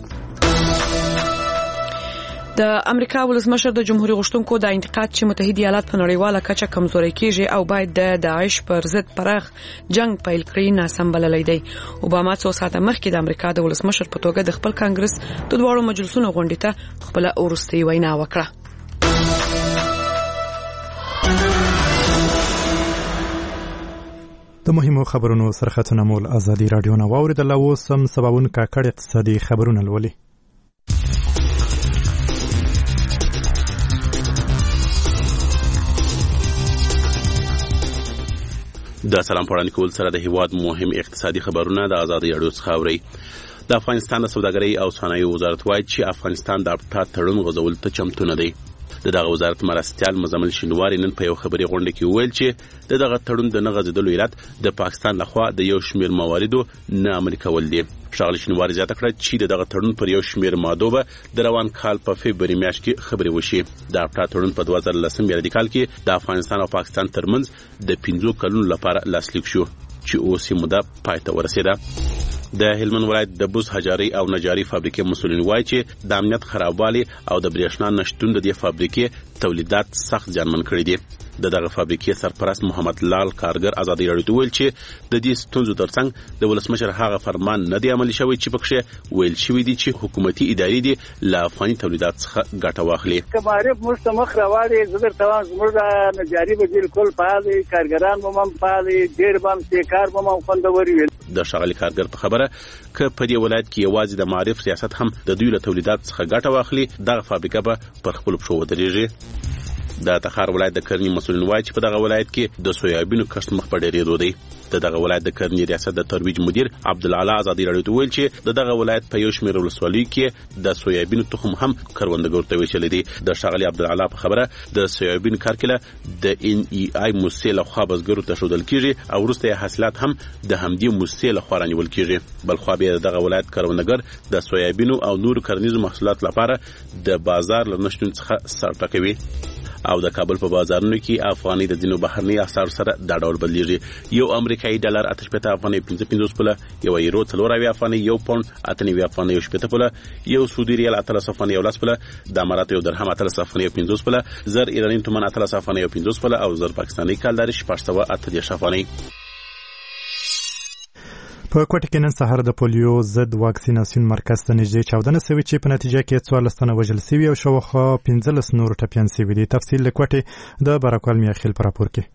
د امریکا ولسمشر د جمهوریت غوښتونکو د انتقاد چې متحده ایالات په نړیواله کچه کمزوري کیږي او باید د داعش پر ضد پراخ جنگ پیل کړي ناسم بللی دی. اوباما څو ساعته مخکې د امریکا د ولسمشر په توګه د خپل کانګرس د دواړو مجلسونو غونډې ته خپل وروستۍ وینا وکړه. د مهمو خبرونو سرخطونه مول ازادي رادیو نه واوریدل. اوس هم سباوون کاکړ اقتصادي خبرونه لولي. د سلام پړان کول سره د هیواد مهم اقتصادي خبرونه د ازادي رادیو څخه اوري. د افغانستان د سوداګرۍ او صنایعو وزارت وايي چې افغانستان د افتا تړون غوځول ته چمتو نه دی. د دغه وزارت مرستیال مزمل شینواری نن په یو خبري غونډه کې ویل چې د دغه تړون د نه غځېدلو علت د پاکستان لخوا د یو شمېر مواردو نه عملي کول دي. ښاغلي شینواری زیاته کړه چې د دغه تړون پر یو شمېر مادو به د روان کال په فبروري میاشت کې خبرې وشي. د افتا تړون په دوه زره لسم میلادي کال کې د افغانستان او پاکستان ترمنځ د پنځو کلونو لپاره لاسلیک شو چې اوس یې موده پای ته ورسېده. د هلمند ولایت د بوز حجاري او نجاري فابریکې مسؤلین وایي چې د امنیت خرابوالي او د برېښنا نشټون د دې فابریکې تولیدات سخت زیانمن کړي دي. د دغه فابریکې سرپرست محمد لال کارګر ازادي رادیو ته ویل چې د دې ستونزو ترڅنګ د ولسمشر هغه فرمان نه دی عملي شوی چې پکې ویل شوی دی چې حکومتي ادارې دي له افغاني تولیدات څخه ګټه واخلي. کمارف مستمخ راوړي زړه توان زموږ نجاري به بالکل فعال دي، کارګران به هم فعال دي، ډېر به هم کار به هم خوندوري وي. د شغالي کارګر په خبره ک په دې ولایت کې یوازې د معرف سیاست هم د دوی له تولیدات څخه ګټه واخلي. دغه فابریکه به پر خپل پښو ودرېږي. د تخار ولایت د کرنی مسؤلین وایي چې په دغه ولایت کې د سویابینو کښت مخ په ډېرېدو دی. د دغه ولایت د کرنی ریاست د ترویج مدیر عبدالعلا ازادي رادیو ته ویل چې د دغه ولایت په یو شمېر ولسوالیو کې د سویابینو تخم هم کروندګرو ته ویشلی دی. د ښاغلي عبدالعلا په خبره د سویابین کرکله د ان ای آی موسسې لخوا بزګرو ته ښودل کېږي او وروسته یې حاصلات هم د همدې موسسې لخوا رانیول کېږي. بلخوا بیا د دغه ولایت کروندګر د سویابینو او نورو کرنیزو محصولاتو لپاره د بازار له نشتون څخه سر ټکوي. او د کابل په بازارونو کې افغاني د ځینو بهرني اسعارو سره دا ډول بدلیږي. یو امریکایي ډالر اته شپېته افغاني پنځه پنځوس پوله، یو یورو څلور اویا افغاني، یو پاونډ اته نوي افغاني یو شپېته پوله، یو سعودي ریال اتلس افغاني یو لس پوله، د اماراتو یو درهم اتلس افغاني یو پنځوس پوله، زر ایراني تومان اتلس افغاني یو پنځوس پوله او زر پاکستاني کالداري شپږ سوه اته دېرش افغاني. په کوټه کې نن سهار د پولیو ضد واکسیناسیون مرکز ته نږدې چاودنه شوې چې په نتیجه کې څوارلس تنه وژل شوي او شاوخوا پنځلس نور ټپیان شوي دي. تفصیل له کوټې د برکوال میاخیل په راپور کې.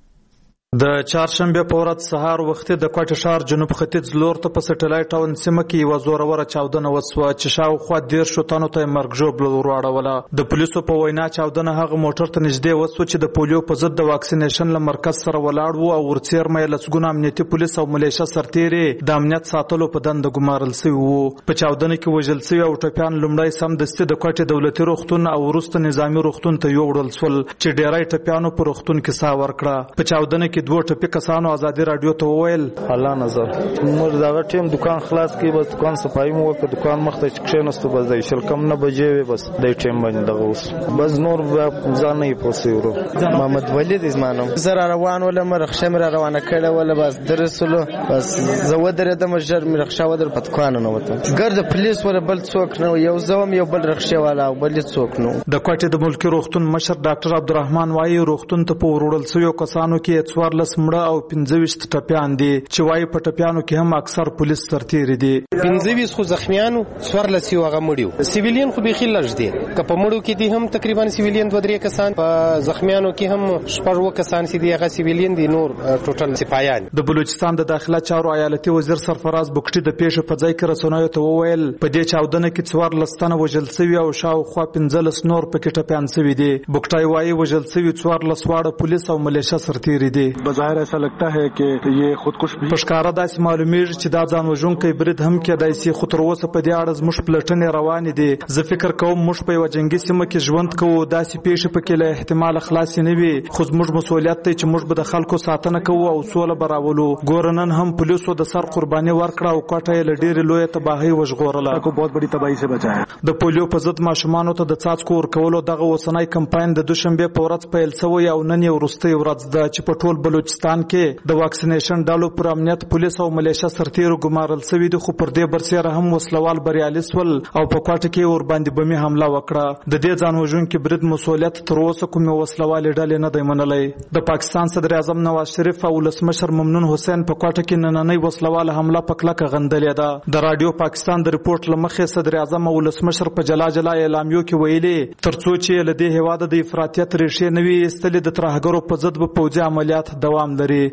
د چهارشنبه په ورځ سهار وختي د کوټه ښار جنوب ختیځ لور ته په سټلایټ ټاون سیمه کې یوه زوروره چاودنه وسوه چې شاوخوا دېرشو تنو ته یې مرګ ژوبله ور واړوله. د پولیسو په وینا چاودنه هغه موټر ته نږدې وسوه چې د پولیو په ضد د واکسینیشن له مرکز سره ولاړ وو او ورڅیرمه یې لسګونه امنیتي پولیس او ملیشه سرتیرې د امنیت ساتلو په دنده ګمارل شوي وو. په چاودنه کې وژل شوي او ټپیان لومړی سمدستي د کوټې دولتي روغتون او وروسته نظامي روغتون ته یوړل شول چې ډیری ټپیانو په روغتون کې ساه ورکړه. په چاودنه کې دوه ټپي کسان آزادی رادیو ته وویل الله نظر موږ دا ټیم دکان خلاص کی بس دکان صفائی مو په دکان مخته کښیناستو بس د شل کم نه بجې وي بس د ټیم باندې دغه اوس بس نور ځان نه پوسیورو. محمد ولید زمانو زرا روان ولا مرخ شمر روانه کړه ولا بس درسلو بس زو درې د مجر مرخ شاو در پتکان نه وته ګرد پولیس ولا بل څوک نه یو زوم یو بل رخصه والا او بل څوک نو. د کوټې د ملکی روغتون مشر ډاکټر عبدالرحمن وایي روغتون ته په وروړل شویو کسانو کې څوارلس مړه او پنځه ویشت ټپیان دي چې وایي په ټپیانو کې هم اکثر پولیس سرتیري دي. پنځه ویشت خو زخمیانو څوارلس یې هغه مړیو سیویلین خو بیخي لږ دي که په مړو کې دي هم تقریبا سیویلین دوه درې کسان په زخمیانو کې هم شپږ اووه کسان چې دي هغه سیویلین دي نور ټوټل سپایان. د بلوچستان د داخله چارو ایالتي وزیر سرفراز بوکټي د پیښې په ځای کې رسنیو ته وویل په دې چاودنه کې څوارلس تنه وژل شوي او شاوخوا پنځلس نور پکې ټپیان شوي دي. بوکټي وایي وژل شوي څوارلس واړه پولیس او ملیشه سرتیري دي. بظاهر ایسا لگتا ہے کہ یہ خودکش بھی پښکارا داسې معلومیږي چې دا ځان وژونکی برید هم کېدای شي خو تر اوسه په دې اړه زموږ پلټنې روانې دي. زه فکر کوم موږ په یوه جنګي سیمه کې ژوند کوو داسې پیښې پکې له احتماله خلاصې نه وي خو زموږ مسؤلیت دی چې موږ به د خلکو ساتنه کوو او سوله به راولو. ګوره نن هم پولیسو د سر قرباني ورکړه او کوټه یې له ډېرې لویه تباهۍ وژغورله. بہت بڑی تباہی سے بچایا. د پولیو په ضد ماشومانو ته د څاڅکو ورکولو دغه اوسنی کمپاین د دوشنبې په ورځ پیل شوی او نن یې وروستۍ ورځ ده چې په ټول بلوچستان کې د واکسینیشن ډالو پر امنیت پولیس او ملیشه سرتیرو ګمارل شوي دي خو پر دې برسېره هم وسلوال بریالي شول او په کوټه کې ور باندې بمي حمله وکړه. د دې ځان وژونکي برید مسؤلیت تر اوسه کومې وسلوالې ډلې نه دی منلی. د پاکستان صدر اعظم نواز شریف او ولسمشر ممنون حسین په کوټه کې نننۍ وسلواله حمله په کلکه غندلې ده. د رادیو پاکستان د ریپورت له مخې صدر اعظم او ولسمشر په جلا جلا اعلامیو کې ویلي تر څو چې له دې هېواده د افراطیت ریښې نه وي ایستلې د ترهګرو په ضد به پوځي عملیات دوام لري.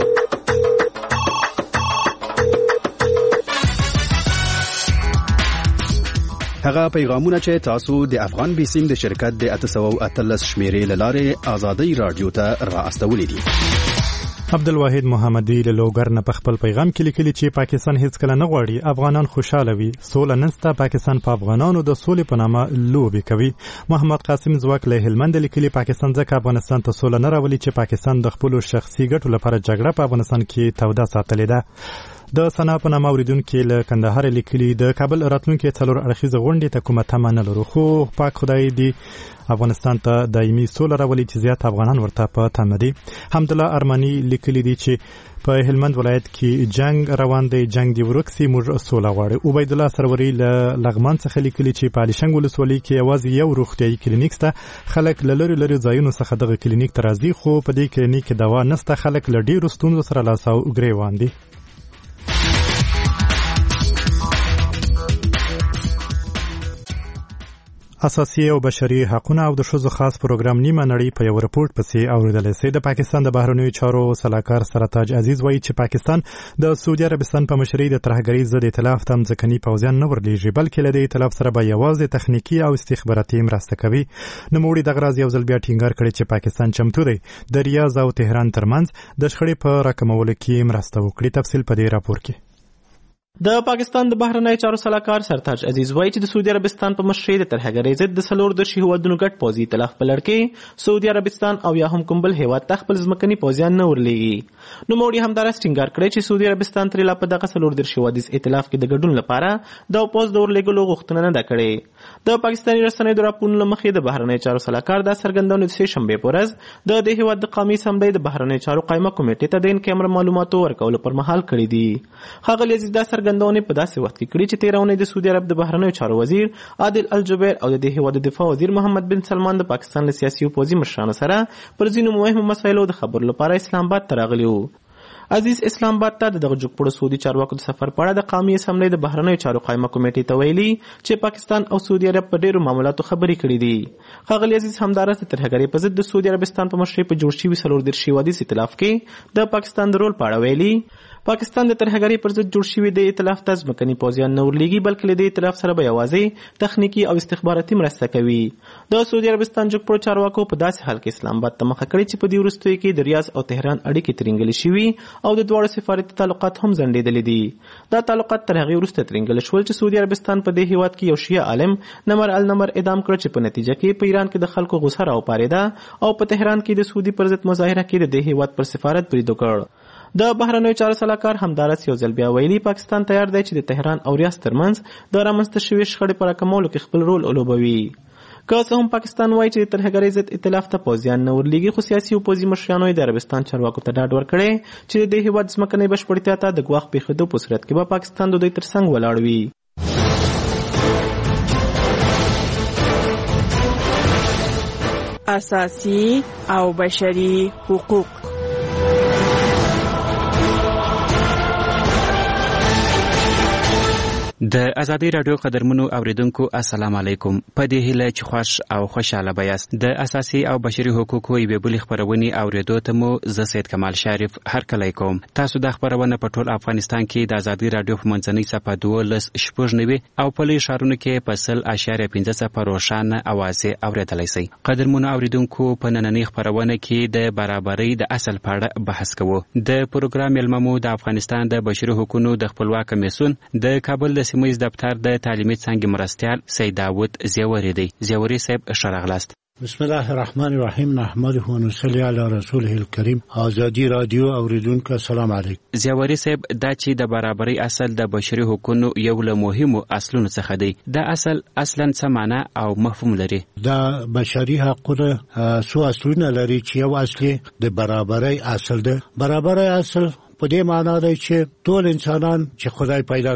هغه پیغامونه چې تاسو د افغان بیسیم د شرکت د اته سوه او اتلس شمیرې له لارې آزادۍ راډیو ته را استولې دي. عبدالواحد محمدي له لوګر نه په خپل پیغام کې لیکلي چې پاکستان هیڅ کله نه غواړي افغانان خوشاله وي. سوله نسته، پاکستان په افغانانو د سولې په نامه لوبې کوي. محمد قاسم ځواک له هلمند لیکلي پاکستان ځکه افغانستان ته سوله نه راولي چې پاکستان د خپلو شخصي ګټو لپاره جګړه په افغانستان کې توده ساتلې ده. د سنا په نامه اوریدونکو له کندهار لیکلي د کابل راتلونکي څلور اړخیزه غونډې ته کومه تمه نه لرو خو پاک خدای دې افغانستان ته دایمي سوله راولي چې زیات افغانان ورته په تمه دي. حمدالله ارماني لیکلي دي چې په هلمند ولایت کې جنگ روان دی، جنگ دی ورک سي موږ سوله غواړو. عبید الله سروري له لغمان څخه لیکلي چې په علي شنګ ولسوالۍ کې یوازې یو روغتیايي کلینیک شته، خلک له لرې لرې ځایونو څخه دغه کلینیک ته راځي خو په دې کلینیک کې دوا نشته، خلک له ډېرو ستونزو سره لاس او ګریوان دي. اساسي او بشري حقوقونه او د ښځو خاص پروګرام نیمه نړۍ په یو رپورټ پسې اوریدلی سي. د پاکستان د بهرنیو چارو سلاکار سرتاج عزیز وایي چې پاکستان د سعودي عربستان په مشرۍ د ترهګرۍ ضد ائتلاف ته ځمکني پوځیان نه ورلیږي بلکې له دې ائتلاف سره به یوازې تخنیکي او استخباراتي مرسته کوي. نوموړي دغه راز یو ځل بیا ټینګار کړی چې پاکستان چمتو دی د ریاض او تهران ترمنځ د شخړې په راکمولو کې مرسته وکړي. تفصیل په دې راپور کې. د پاکستان د بهرنیو چارو سلاکار سرتاج عزیز وایي چې د سعودي عربستان په مشرۍ د ترهګرۍ ضد د څلور دېرش هیوادونو ګډ پوځي ائتلاف په لړ کې سعودي عربستان او یا هم کوم بل هیواد ته خپل ځمکني پوځیان نه ورلیږي. نوموړي همداراز ټینګار کړی چې سعودي عربستان ترې لا په دغه څلور دېرش هیوادیز ائتلاف کې د ګډون لپاره د پوځ د ورلیږلو غوښتنه نه ده کړې. د پاکستاني رسنیو د راپورونو له مخې د بهرنیو چارو سلاکار دا څرګندونه د سې شنبې په ورځ د دې هیواد د قومي اسمبلۍ د بهرنیو چارو قایمه کمیټې ته د ان کیمرا معلوماتو ورکولو پر مهال کړي دي. ښاغلي عزیز دا څرګندونې په داسې وخت کې کړي چې تېره اونۍ د سعودي عرب د بهرنیو چارو وزیر عادل الجبیر او د دې هیواد د دفاع وزیر محمد بن سلمان د پاکستان له سیاسي او پوځي مشرانو سره پر ځینو مهمو مسایلو د خبرو لپاره اسلام آباد ته راغلي وو. عزیز اسلام آباد ته د جګپړو سعودي چارواکو د سفر په اړه د قومي اسمبلی د بهرنیو چارو قائمه کمیټې ته ویلي چې پاکستان او سعودي عرب په ډیرو معاملاتو خبرې کړې دي. ښاغلي عزیز همدارس د ترهګرۍ په ضد د سعودي عربستان په مشرۍ په جوړ شوي څلور دېرش هیوادیز ائتلاف کې د پاکستان د رول په اړه ویلي. پاکستان د ترهګرۍ پر ضد جوړ شوي د ائتلاف ته ځمکني پوځیان نه ورلیږي بلکې له دې ائتلاف سره به یوازې تخنیکي او استخباراتي مرسته کوي. د سعودي عربستان جګپړو چارواکو په داسې حال کې اسلام آباد ته مخه کړې چې په دې وروستیو کې د ریاض او تهران اړیکې ترینګلې شوي او د دواړو سفارتي تعلقات هم ځنډېدلي دي. دا تعلقات تر هغې وروسته ترینګل شول چې سعودي عربستان په دې هیواد کې یو شیعه عالم نمر النمر اعدام کړ چې په نتیجه کې په ایران کې د خلکو غوسه راوپارېده او په تهران کې د سعودي پر ضد مظاهره کې د دې هیواد پر سفارت برید وکړ. د بهرنیو چارو سلاکار همدارس یو ځل بیا ویلي پاکستان تیار دی چې د تهران او ریاض ترمنځ د رامنځته شوې شخړې په راکمولو کې خپل رول ولوبوي. که څه هم پاکستان وایي چې د ترهګرۍ ضد ائتلاف ته پوځیان نه ورلیږي خو سیاسي او پوځي مشرانو یې د عربستان چارواکو ته ډاډ ورکړی چې د دې هیواد ځمکنۍ بشپړتیا ته د ګواښ پېښېدو په صورت کې به پاکستان د دوی تر څنګ ولاړ وي. اساسي او بشري حقوق. د ازادي رادیو قدرمنو اوریدونکو السلام علیکم. په دې هیله چې خوش او خوشاله بیاست. د اساسي او بشري حقوقو یوې بلې خپرونې اوریدو ته مو زه سید کمال شریف هرکلی کوم. تاسو د خپرونه په ټول افغانستان کې د ازادي رادیو په منځنۍ صفحه دولس شپږ نوي او په لوی ښارونو کې په سل اشاریه پنځه صفر روښانه اوازې اوریدلی شئ. قدرمنو اوریدونکو په نننۍ خپرونه کې د برابرۍ د اصل په اړه بحث کوو. د پروګرام میلمه مو د افغانستان د بشري حقوقو د خپلواک کمیسیون د کابل د سیمه ییز دفتر د تعلیمي څانګې مرستیال سید داود زیوري دی. زیوري صاحب ښه راغلاست. بسم الله الرحمن الرحیم. نحمده و نصلي علی رسوله الکریم. ازادي رادیو اوریدونکو السلام علیکم. زیوري صاحب دا چې د برابرۍ اصل د بشري حقوقو یو له مهمو اصلونو څخه دی. دا اصل اصلا څه معنی او مفهوم لري؟ دا بشري حقوق څو اصلونه لري چې یو اصلي د برابرۍ اصل ده. برابرۍ اصل په دې معنا دی چې ټول انسانان چې خدای پیدا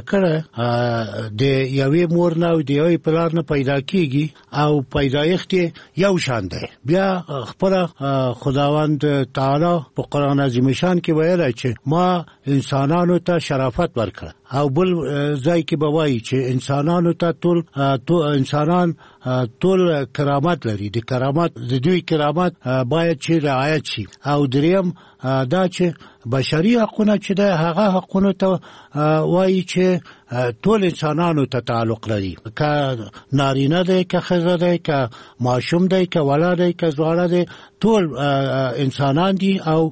کړه د یوې مور نه او د یوې پلار نه پیدا کیږي او پیدایښت یو شان دی. بیا خپل خداوند تعالی په قرآن عظیم شان کې ویلی چې ما انسانانو ته شرافت ورکړ او بل ځای کې به وایي چې انسانانو ته ټول ټول انسانان ټول کرامت لري. د کرامت د دوی کرامت باید چې رعایت شي. او دریم دا چې بشري حقونه چې د هغه حقونو ته وایي چې ټول انسانانو ته تعلق لري، که نارینه دی که ښځه دی که ماشوم دی که ولا دی که ځوانه دی، ټول انسانان دي او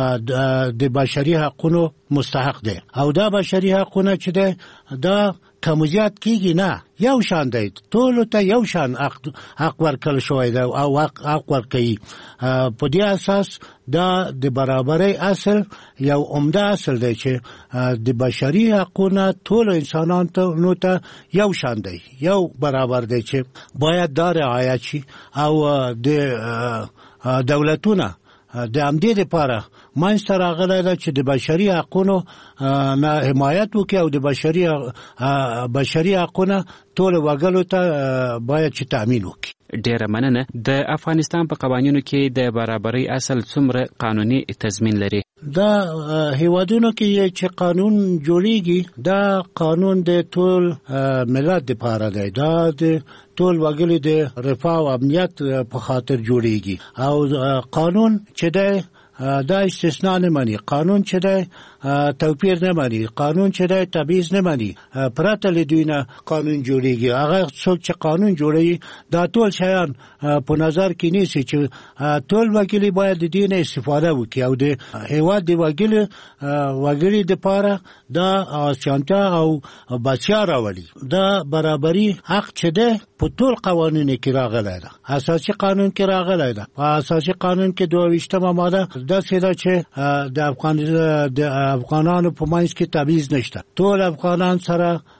د بشري حقونو مستحق دی. او دا بشري حقونه چې دی دا کم زیات کیږي نه، یو شان دی، ټول ته یو شان حق ورکړل شوی دی او حق ورکوي. په دې اساس دا د برابرۍ اصل یو عمده اصل دی چې د بشري حقونه ټول انسانان ته نو ته یو شان دی، یو برابر دی چې باید دا رعایت شي. او د دولتونه د همدې لپاره منځته راغلی ده چې د بشري حقونو نه حمایت وکړي او د بشري بشري حقونه ټول وګړو ته باید چې تامین وکړي. ډیره مننه. د افغانستان په قوانینو کې د برابرۍ اصل څومره قانوني تضمین لري؟ دا هیوادونو کې چې قانون جوړیږي دا قانون د ټول ملت لپاره دی، دا د ټول وګړي د رفاه او امنیت په خاطر جوړیږي. او قانون چې دی دا استثناء نه مانی، قانون چې دی توپیر نه مانی، قانون چې دی تبعیض نه مانی. پرته له دوی نه قانون جوړیږي. هغه څوک چې قانون جوړوي دا ټول شیان په نظر کې نیسي چې ټول وګړي باید د دې نه استفاده وکړي او د هیواد د وګړي وګړي لپاره دا اسانتیا او بچیا راولي. دا برابري حق چې دی په ټول قوانینو کې راغلی ده، اساسي قانون کې راغلی ده. په اساسي قانون کې دوه ویشتمه ماده داسې ده چې د افغان د افغانانو په منځ کې تبعیض نشته، ټول افغانان سره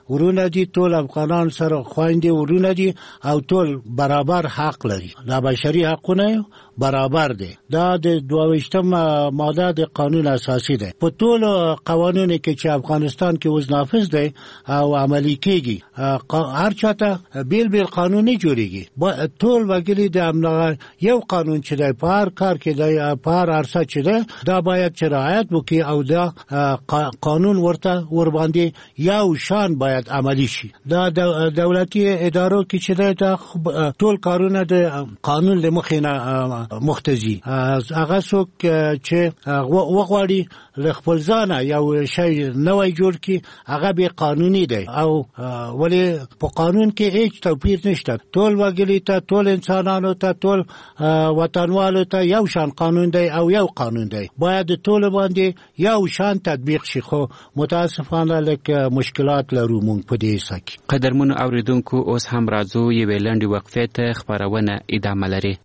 ورونه دي ټول افغانان سره خويندې ورونه دي او ټول برابر حق لري دا بشري حقونه برابر دي دا د دوه ماده د قانون اساسي ده په ټول قوانینو کې چې افغانستان کې اوس نافذ دي او عملي کیږي هر چاته بیل بیل قانوني جوړيږي ټول وګړي د امنه یو قانون چې د پار کار کې د پار ارسه چې ده دا باید رعایت وکړي او دا قانون ورته ور باندې یو شان باید عملی شي دا دولتي ادارو کې چې ده ټول کارونه د قانون له مخې نه مختزي هغه څوک چې وغواړي له خپل ځانه یو شی نوی جوړ کړي هغه به قانوني دی او ولی په قانون کې هیڅ توپیر نشته ټول وګړي ته ټول انسانانو ته ټول وطنوالو ته یو شان قانون دی او یو قانون دی باید ټول باندې یو شان تطبیق شي خو متاسفانه لکه مشکلات لرو مونږ په دې سکه قدرمن اوریدونکو اوس هم راځو یو ویلندې وقفه ته خبرونه ادامه لري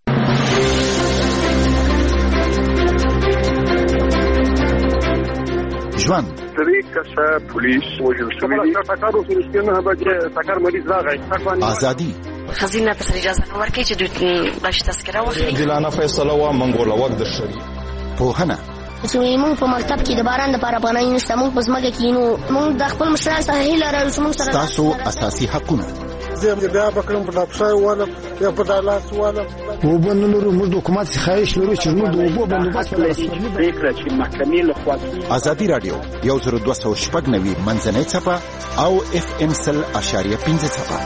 ژوند سری کسه پولیس وجل شوی دی تاکارو سرشتنه بچه تاکار مریض راغی ازادي خزینه په اجازه نور کې چې دوی باش تذکره واخلي دلانه فیصله وا منګوله وخت درشي پوهنه زموږ په مکتب کې د باران لپاره پناه نشته موږ په ځمکه کې نو موږ د خپل مشران سره هیله لرو چې موږ سره تاسو اساسي حقونه زه بیا بکرم په دافشای والا یا په دالاس والا وبنلو موږ حکومت خواهش لرو چې موږ د وبو بندوبست فکر چې محکمې له خوا ازادي رادیو یو زر دوه سوه شپږ نوي منځنۍ چپه او اف ام سل اشاریه پنځه چپه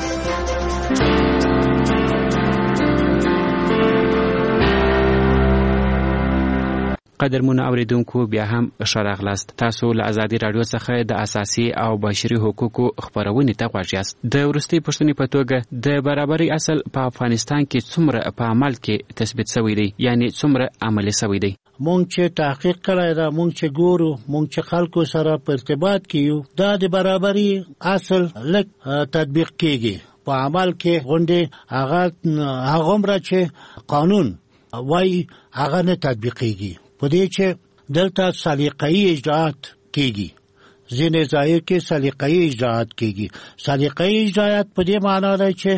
قدرمن اوریدونکو بیا هم شراغلاست تاسو له ازادي رادیو څخه د اساسي او بشري حقوقو خبرونه ته غواړئ د ورستي پښتني په توګه د برابرۍ اصل په افغانستان کې څومره په عمل کې تثبیت شوی دی یعنی څومره عملي شوی دی مونږ چې تحقیق کړی دا مونږ چې ګورو مونږ چې خلکو سره په ارتباط کیو دا د برابرۍ اصل لک تطبیق کیږي په عمل کې غونډه هغه هغه مر چې قانون وای هغه نه تطبیقيږي په دې چې دلته سلیقه‌ای اجراءات کیږي ځینې ځای کې سلیقه‌ای اجراءات کیږي سلیقه‌ای اجراءات په دې معنی دی چې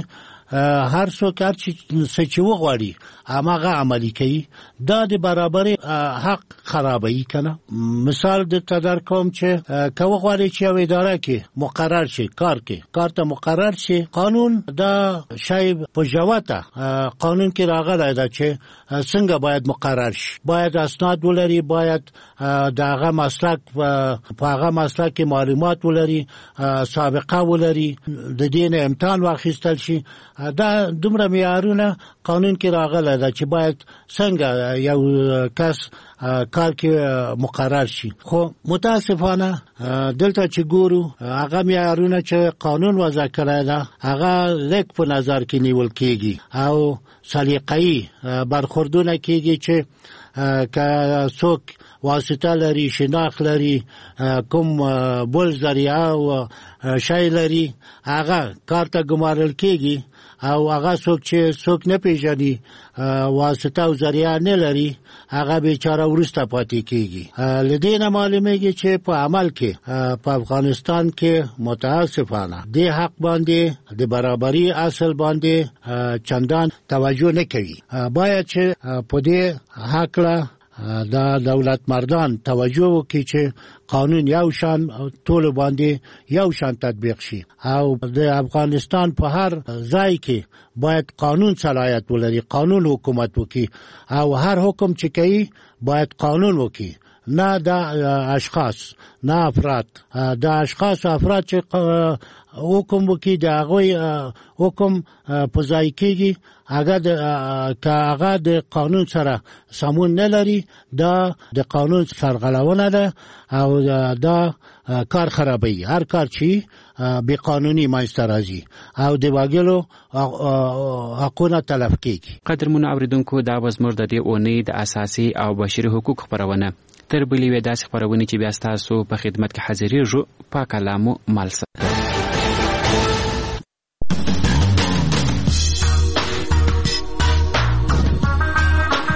هر څوک هر چې وغواړي هغه عملي کوي دا د برابرۍ حق خرابوي کنه مثال د تدار کوم چې کوم غواړي چې یو اداره کې مقرر شي کار کې کار ته مقرر شي قانون دا شی په جواته قانون کې راغلی دا چې څنګه باید مقرر شي باید اسناد ولري باید داغه مسلک په هغه مسلک کې معلومات ولري سابقه ولري د دین امتحان واخیستل شي دا دومره معیارونه قانون کې راغلی دا چې باید څنګه یو کس کار کې مقرر شي خو متاسفانه دلته چې ګورو هغه معیارونه چې قانون وضع کړی دا هغه لیک په نظر کې نیول کېږي او سلیقه‌ای برخوردونه کېږي چې که څوک واسطه لري شناخت لري کوم بل ذریعه او شای لري هغه کارته ګمارل کېږي او هغه څوک چې څوک نه پیژني واسطه او ذریعه نه لري هغه بیچاره ورسته پاتې کېږي لدينا معلومیږي چې په عمل کې په افغانستان کې متاسفانه د حق باندې د برابرۍ اصل باندې چندان توجه نه کوي باید چې په دې حق له دا دولت مردان توجه وکړي چې قانون یو شان ټول باندې یو شان تطبیق شي او د افغانستان په هر ځای کې باید قانون صلاحیت ولري قانون حکومت وکړي او هر حکم چې کوي باید قانون وکړي نه د اشخاص نه افراد د اشخاص افراد چې حکم وکړي د هغه حکم په ځای کېږي هغه د هغه د قانون سره سمون نه لري دا د قانون سرغړونه ده او دا کار خرابوي هر کار چې بې قانوني منځته راځي او د وګړو حقونه تلف کېږي قدرمن اوریدونکو دا وزمر د دې اونۍ د اساسي او بشري حقوق خبرونه تر بلې وې داسې خبرونه چې بیا تاسو په خدمت کې حاضرېږو په کلامو مالسه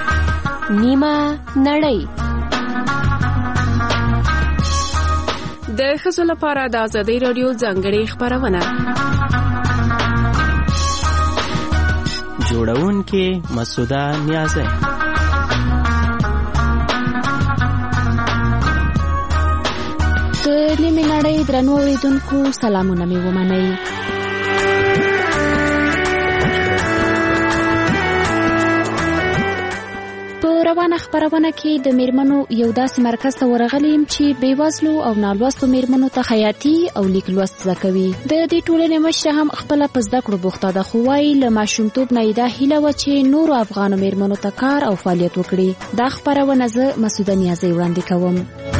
نیمه نړۍ د ښځو لپاره د ازادي رادیو ځانګړې خبرونه جوړونکې مسعوده نیازی. د نیمې نړۍ درنو اورېدونکو سلامونه مې ومنئ. روانه خبرونه کې د میرمنو یو داسې مرکز ته ورغلی یم چې بېوزلو او نالوستو میرمنو ته خیاطي او لیک لوست زده کوي. د دې ټولنې مشره هم خپله په زده کړو بوخته ده، خو وایي له ماشومتوب نه یې دا هیله وه چې نورو افغانو میرمنو ته کار او فعالیت وکړي. دا خبرونه زه مسعوده نیازی وړاندې کوم.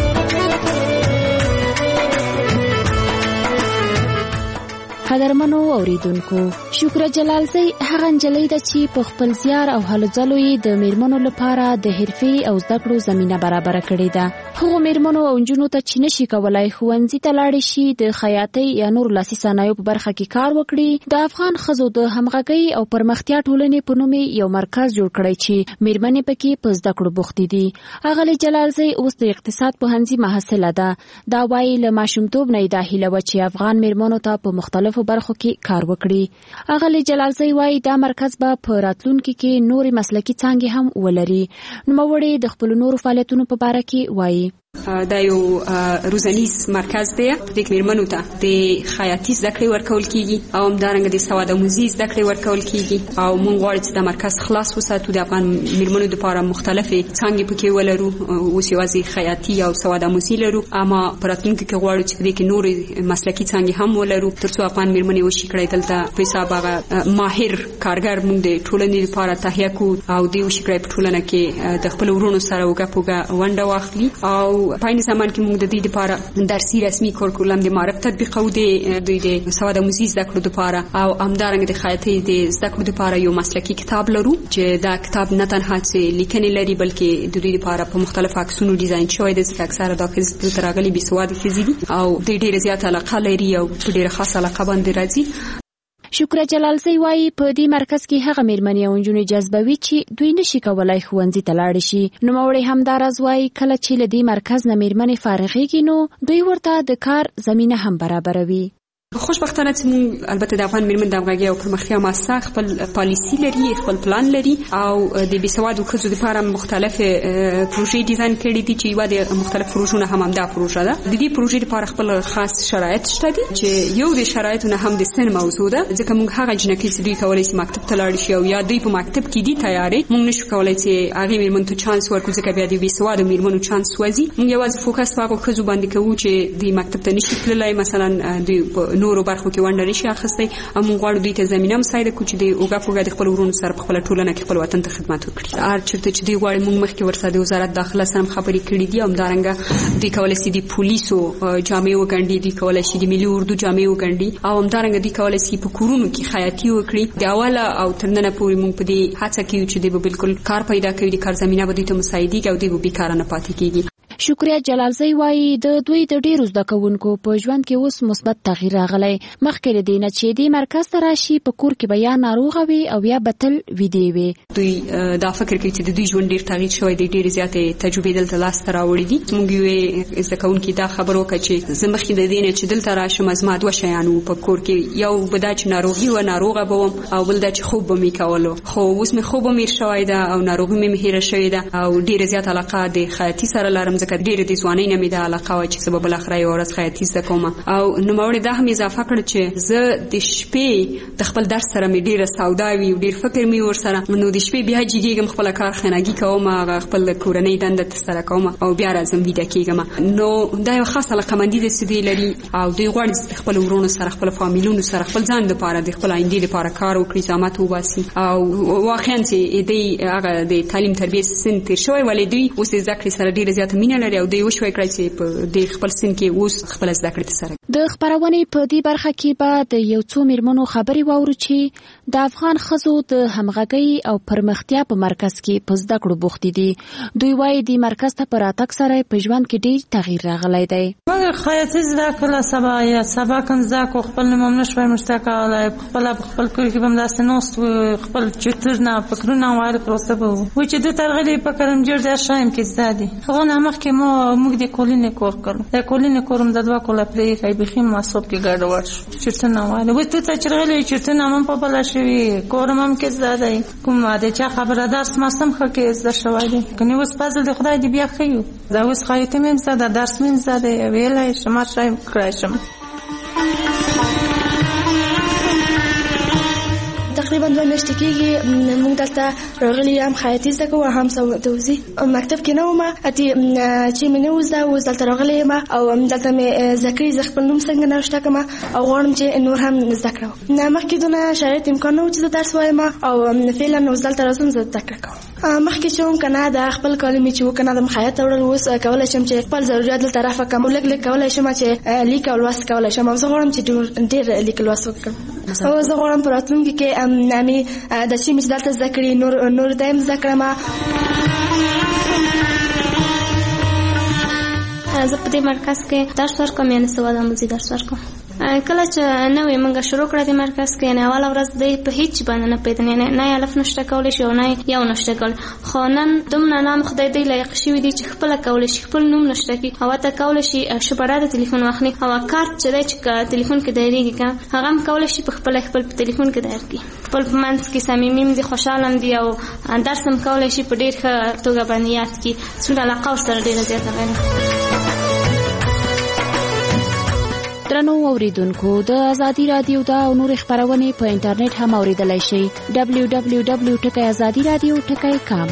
قدرمنو اوریدونکو، شکر جلالزی هغه نجلۍ ده چې په خپل زیار او هلو ځلو یې د میرمنو لپاره د حرفې او زده کړو زمینه برابره کړې ده. هغو میرمنو او نجونو ته چې نشي کولای ښوونځي ته لاړې شي، د خیاطۍ یا نور لاسي صنایعو په برخه کې کار وکړي، د افغان ښځو د همغږۍ او پرمختیا ټولنې په نوم یو مرکز جوړ کړی چې میرمنې پکې په زده کړو بوختې دي. اغلې جلالزی اوس د اقتصاد پوهنځي محصله ده. دا وایي له ماشومتوب نه یې دا هیله وه چې افغان میرمنو ته په مختلفو برخو کې کار وکړي. اغلې جلالزی وایي دا مرکز به په راتلونکي کې نورې مسلکي څانګې هم ولري. نوموړې د خپلو نورو فعالیتونو په باره کې وایي. دا یو روزنیز مرکز دی د میرمنو ته د خیاطي زده کړې ورکول کیږي او همدارنګه د سواد آموزي زده کړې ورکول کیږي او موږ غواړو چې دا مرکز خلاص وساتو، د افغان میرمنو لپاره مختلفې څانګې پکې ولرو. اوس یوازې خیاطي او سواد آموزي لرو، اما په راتلونکي کې غواړو چې دې کې نورې مسلکي څانګې هم ولرو ترڅو افغان میرمنې وشي کړی دلته په حساب هغه ماهر کارګر موږ د ټولنې لپاره تهیه کړو او دوی وشي کړی په ټولنه کې د خپل ورونو سره وګه پوګه ونډه واخلي. او په این زمان کې موږ د دې لپاره درسي رسمي کورکولم د معرف تطبیقو د دوی د سواد آموزي زده کړو لپاره او همدارنګه د خیاطۍ د زده کړو لپاره یو مسلکي کتاب لرو چې دا کتاب نه تنها چې لیکنې لري بلکې د دوی لپاره په مختلفو عکسونو ډیزاین شوی دی چې اکثره دا ښځې دلته راغلي بې سواده ښځې دي او د ډېره زیاته علاقه لري او په ډېره خاصه علاقه باندې راځي. شکر جلالزی وایي په دې مرکز کې هغه میرمنې او نجونې جذبوي چې دوی نشي کولای ښوونځي ته لاړې شي. نوموړې همداراز وایي کله چې له دې مرکز نه میرمنې فارغېږي نو دوی ورته د کار زمینه هم برابروي. خوشبختانه چې موږ البته د افغان میرمن د همغږۍ او پرمختیا مؤسسه خپل پالیسي لري، خپل پلان لري او د بې سوادو ښځو لپاره مختلف پروژې ډیزاین کړي دي چې یوه د مختلف پروژو نه هم همدا پروژه ده. د دې پروژې لپاره خپل خاص شرایط شته دي چې یو د شرایطو نه هم د سن موضوع ده، ځکه موږ هغه جنکې چې دوی کولی شي مکتب ته لاړ شي او یا دوی په مکتب کې دي تیارې، موږ نشو کولی چې هغې میرمنو ته چانس ورکړو ځکه بیا د بې سوادو میرمنو چانس وځي. موږ یوازې فوکس په هغو ښځو باندې کوو چې دوی مکتب ته نشي تللی، مثلا دوی نورو برخو کې ونډه نشي اخیستی، او موږ غواړو دوی ته زمینه مساعده کړو چې د اوږه په اوږه د خپل ورونو سره په خپله ټولنه کې خپل وطن ته خدمت وکړي. هر چېرته چې دوی غواړي موږ مخکې ورسره د وزارت داخله سره هم خبرې کړي دي او همدارنګه دوی کولی شي د پولیسو جامې وګنډي، دوی کولی شي د ملي اردو جامې وګنډي او همدارنګه دوی کولی شي په کورونو کې خیاطي وکړي. د اوله او تر ننه پورې موږ په دې هڅه کوو چې دوی به بالکل کار پیدا کوي، د کار زمینه به دوی ته مساعدېږي او دوی به بیکاره نه پاتې کېږي. شکریه جلالزی وایي د دوی د ډیرو زده کوونکو په ژوند کې اوس مثبت تغییر راغلی. مخکې له دې نه چې دې مرکز ته راشي په کور کې به یا ناروغه وي او یا به تل ویدې وي. دوی دا فکر کوي چې د دوی ژوند ډیر تغییر شوی دی، ډېرې زیاتې تجربې دلته لاسته راوړي دي. موږ یوې زده کوونکي دا خبر وکړه چې زه مخکې د دې نه چې دلته راشم زما دوه شیان وو په کور کې، یو به دا چې ناروغي وه، ناروغه به وم، او بل دا چې خوب به مې کولو، خو اوس مې خوب هم هېر شوی ده او ناروغي مې هېره شوې ده او ډېره زیاته علاقه د خیاطي سره لرم ځکه ډېره د ځوانۍ نه مې دا علاقه وه چې زه به بالاخره یوه ورځ خیاطي زده کوم. او نوموړې دا هم اضافه کړه چې زه د شپې د خپل درس سره مې ډېره سودا وي او ډېر فکر مې ورسره، نو د شپې بیا جګېږم، خپله کارخانګي کوم، هغه خپل کورنۍ دنده ترسره کوم او بیا راځم ویده کېږم. نو دا یوه خاصه علاقمندي ده چې دوی لري او دوی غواړي چې د خپلو ورونو سره، خپلو فامیلونو سره، خپل ځان دپاره د خپل آیندې دپاره کار وکړي، زحمت وباسي. او واقعا چې دوی هغه د تعلیم تربیې سن تېر شوی، ولې دوی اوس د زده کړې سره ډېره زیاته مینه لري او دوی وشوی کړی چې په د خپل سن کې اوس خپل زده کړې ترسره کړي. د خبرونې په دې برخه کې به د یو څو میرمنو خبرې واورو چې د افغان ښځو د همغږۍ او پرمختیا په مرکز کې په زده کړو بوخت دي. دوی وایي د مرکز ته په راتګ سره په ژوند کې ډېر تغییر راغلی دی. مګر خیاطي زده کړله سبا یا سبا کوم زده کړو خپل نوم هم نه شوی مشته کولی خپله په خپل کور کې به هم داسې ناست وو خپل چرتونه فکرونه وایل پروسه به وو وایي چې دوی ترغلي فکر هم ډېر ډېر ښه یم کې زده دي. هغو نه مخکې مو موږ د کولینې کور کړو د کولینې کور هم د دوه کاله پرېښی بیخي مصروف کې ګډوډ شو چرتونه وایل وایي تو ته چې راغلي چرتونه هم په بله شوي کور هم هم کې زده دی کوم د چا خبره درس ماست هم ښه کې زده شوی دی کنې اوس فضل د خدای دې بیا ښه یو دا اوس خیاطي مې هم زده درس مې هم زده ویلی شم هر شی کړی شم. تقریبا دوه میاشتې کېږي موږ دلته راغلي هم خیاطي زده کوو هم سودوزي مکتب کې نه وم اتې چې مې نه وو زده اوس دلته راغلی یم او دلته مې زده کړي زه خپل نوم څنګه نوشته کړم او غواړم چې نور هم زده کړم. نه مخکې دونه شرایط امکان نه و چې زه درس وایم او فعلا اوس دلته راځم زه زده کړه کوم. مخکې چې وم که نه د خپل کالي مې چې و که نه د خیاط ته وړل اوس کولی شم چې خپل ضرورت دلته رفع کړم او لږ لږ کولی شم چې لیک او لوست کولی شم او زه غواړم چې ډېر لیک لوست وکړم او زه غواړم په راتلونکي کې نامې د چې مې چې دلته زده کړي نور نور دا هم زده کړم. زه په دې مرکز کې درس ورکوم یعنې سواد آموزي درس ورکوم. کله چې نوې موږ شروع کړه د مرکز کې یعنې اوله ورځ دی په هیڅ باندې نه پوهېدم یعنې نه یې الف نشته کولی شي او نه یو نشته کولی خو نن دومره نام خدای دی لایق شوي دي چې خپله کولی شي خپل نوم نشته کړي او حتی کولی شي شماره د تلیفون واخلي او کارت چې دی چې تلیفون کې دایریږي که هغه هم کولی شي په خپله خپل په تلیفون کې دایر کړي خپل په منځ کې صمیمي هم دي خوشحاله هم دي او درس هم کولی شي په ډېر ښه توګه باندې یاد کړي څومره علاقه ورسره ډېره زیاته لري. درنو اوریدونکو د ازادي رادیو دا او نور خبرونه په انټرنیټ هم اوریدلای شئ دبلیو دبلیو دبلیو ټکی ازادي رادیو ټکی کام.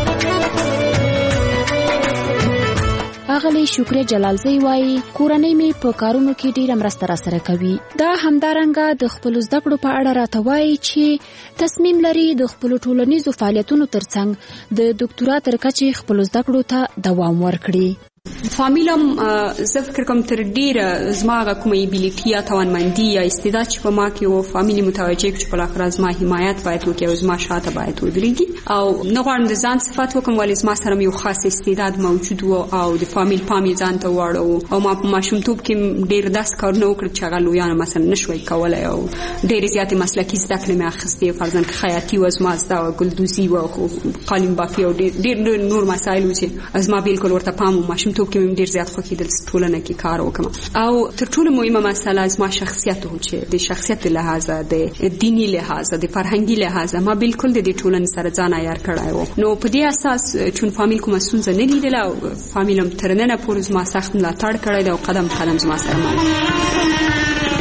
اغلی شکر جلالزی وایي کورنۍ مې په کارونو کې ډېره مرسته راسره کوي. دا همدارنګه د خپلو زده کړو په اړه راته وایي چې تصمیم لري د خپلو ټولنیزو فعالیتونو ترڅنګ د ډاکټرا تر کچې خپلو زده کړو ته دوام ورکړي. فامیلم زه فکر کوم تر ډیره زما هغه کومه ایبیلیټي یا توانمندي یا استعداد چې په ما کې و فامیلي متوجه کړو چې بالاخره زما حمایت باید وکړي او زما شاته باید ودرېږي او نه غواړم د ځان صفت وکړم ولې زما سره یو خاص استعداد موجود و او د فامیل پام یې ځان ته واړو او ما په ماشومتوب کې ډېر داسې کارونه وکړل چې هغه لویان مثلا نه شوی کولی او ډېرې زیاتې مسلکي زده کړې مې اخیستې فرضاً که خیاطي وه زما زده وه ګلدوزي وه قالین بافي او ډېر نور مسایل و چې زما بلکل ورته پام و ماشومتوب کې مې ډېر زیات خوښېدل چې ټولنه کې کار وکړم او تر ټولو مهمه مسله زما شخصیت و چې د شخصیت له لحاظه د دیني لحاظه د فرهنګي لحاظه ما بلکل د دې ټولنې سره ځان عیار کړی و نو په دې اساس چون فامیل کومه ستونزه نه لیدله او فامیل هم تر ننه پورې زما سخت ملاتړ کړی دی او قدم قدم زما سره مل.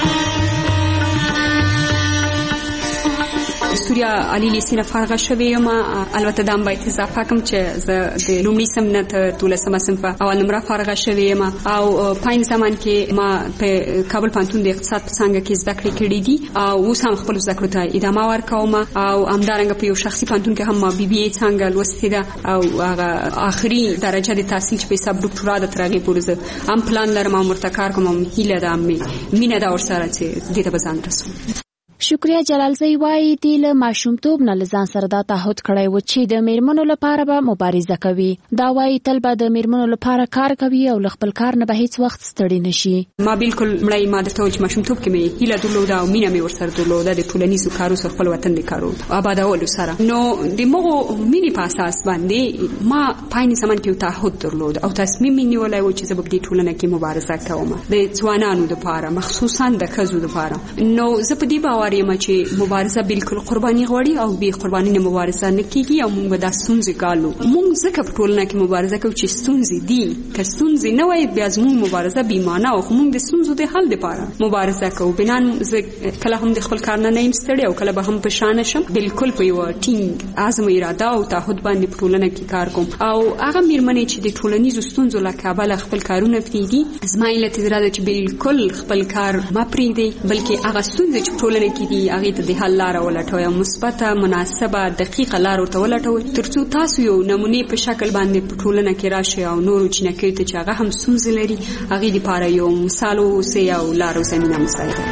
سوریا علی لیسې نه فارغه شوې یم البته دا هم باید اضافه کړم چې زه د لومړي صنف نه تر دولسمه صنفه اول نمره فارغه شوې یم او پاین زمان کې ما په کابل پوهنتون د اقتصاد په څانګه کې زده کړې کړې دي او اوس هم خپلو زده کړو ته ادامه ورکوم او همدارنګه په یو شخصي پوهنتون کې هم ما بي بي اي څانګه لوستې ده او هغه آخري درجه د تحصیل چې په حساب ډاکټرا ده تر هغې پورې زه هم پلان لرم او ورته کار کوم او هیله ده مینه ده ورسره چې دې ته به ځان رسوم. شکریه جلالزی وایي دی له ماشومتوب نه له ځان سره دا تعهد کړی و چې د میرمنو لپاره به مبارزه کوي. دا وایي تل به د میرمنو لپاره کار کوي او له خپل کار نه به هیڅ وخت ستړي نشي. ما بالکل مړی ما درته وویل چې ماشومتوب کې مې هیله درلوده او مینه مې ورسره درلوده د ټولنیزو کارو سره خپل وطن د کارو آبادولو سره نو د مغو مینې په اساس باندې ما پاین زمان کې یو تعهد درلود او تصمیم مې نیولی و چې زه به په دې ټولنه کې مبارزه کوم د ځوانانو دپاره مخصوصا د ښځو دپاره نو زه په دې باور یم چې مبارزه بالکل قرباني غواړي او بې قرباني نه مبارزه نه کیږي او موږ به دا ستونزې ګالو موږ ځکه په ټولنه کې مبارزه کوو چې ستونزې دي که ستونزې نه وای بیا زموږ مبارزه بې معنی او موږ د ستونزو د حل دپاره مبارزه کوو بنان زه کله هم د خپل کار نه نه یم ستړې او کله به هم په شا نه شم بالکل په یوه ټینګ عزم اراده او تعهد باندې په ټولنه کې کار کوم او هغه میرمنې چې د ټولنیزو ستونزو له کبله خپل کارونه پرېږدي زما علت دا ده چې بالکل خپل کار مه پرېږدئ بلکې هغه ستونزې چې په ټولنه کې دي هغه ته د حل لار ولټوي، مثبته مناسبه دقیقه لار ورته ولټوي ترڅو تاسو یو نمونه په شکل باندې په ټولنه کې راشي او نورو جنکیو ته چې هغه هم ستونزې لري هغه لپاره یو مثال اوسئ او لار او زمینه مساعده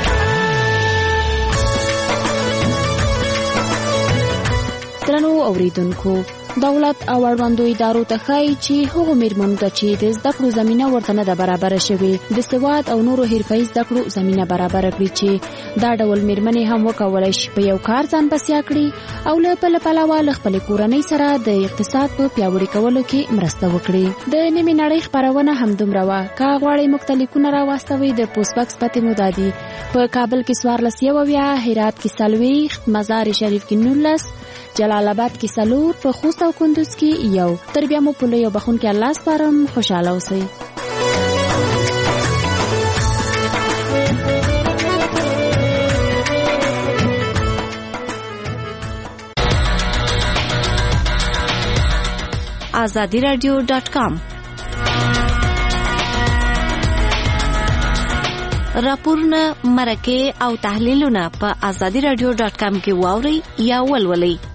درنو اوریدونکو، دولت او اړوندو ادارو ته ښایي چې هغو میرمنو ته چې د زده کړو زمینه ورته نه ده برابره شوې د سواد او نورو حرفه‌ایي زده کړو زمینه برابره کړي چې دا ډول میرمنې هم وکولی شي په یو کار ځان بسیا کړي او له بله پلوه له خپلې کورنۍ سره د اقتصاد په پیاوړي کولو کې مرسته وکړي. د نیمې نړۍ خپرونه همدومره وه. که غواړئ موږ ته لیکونه راواستوئ د پوسټ بکس پتې مو دا دي: په کابل کې څوارلس یو اویا، هرات کې څلوېښت، مزار شریف کې نولس، جلال آباد کې څلور، په خوست او کندوز کې یو. تر بیا مو په لوی او بخښونکي الله سپارم. خوشحاله اوسئ. آزادی رادیو ډاټ کام راپورونه، مرکې او تحلیلونه په آزادی رادیو ډاټ کام کې واورئ یا ولولئ.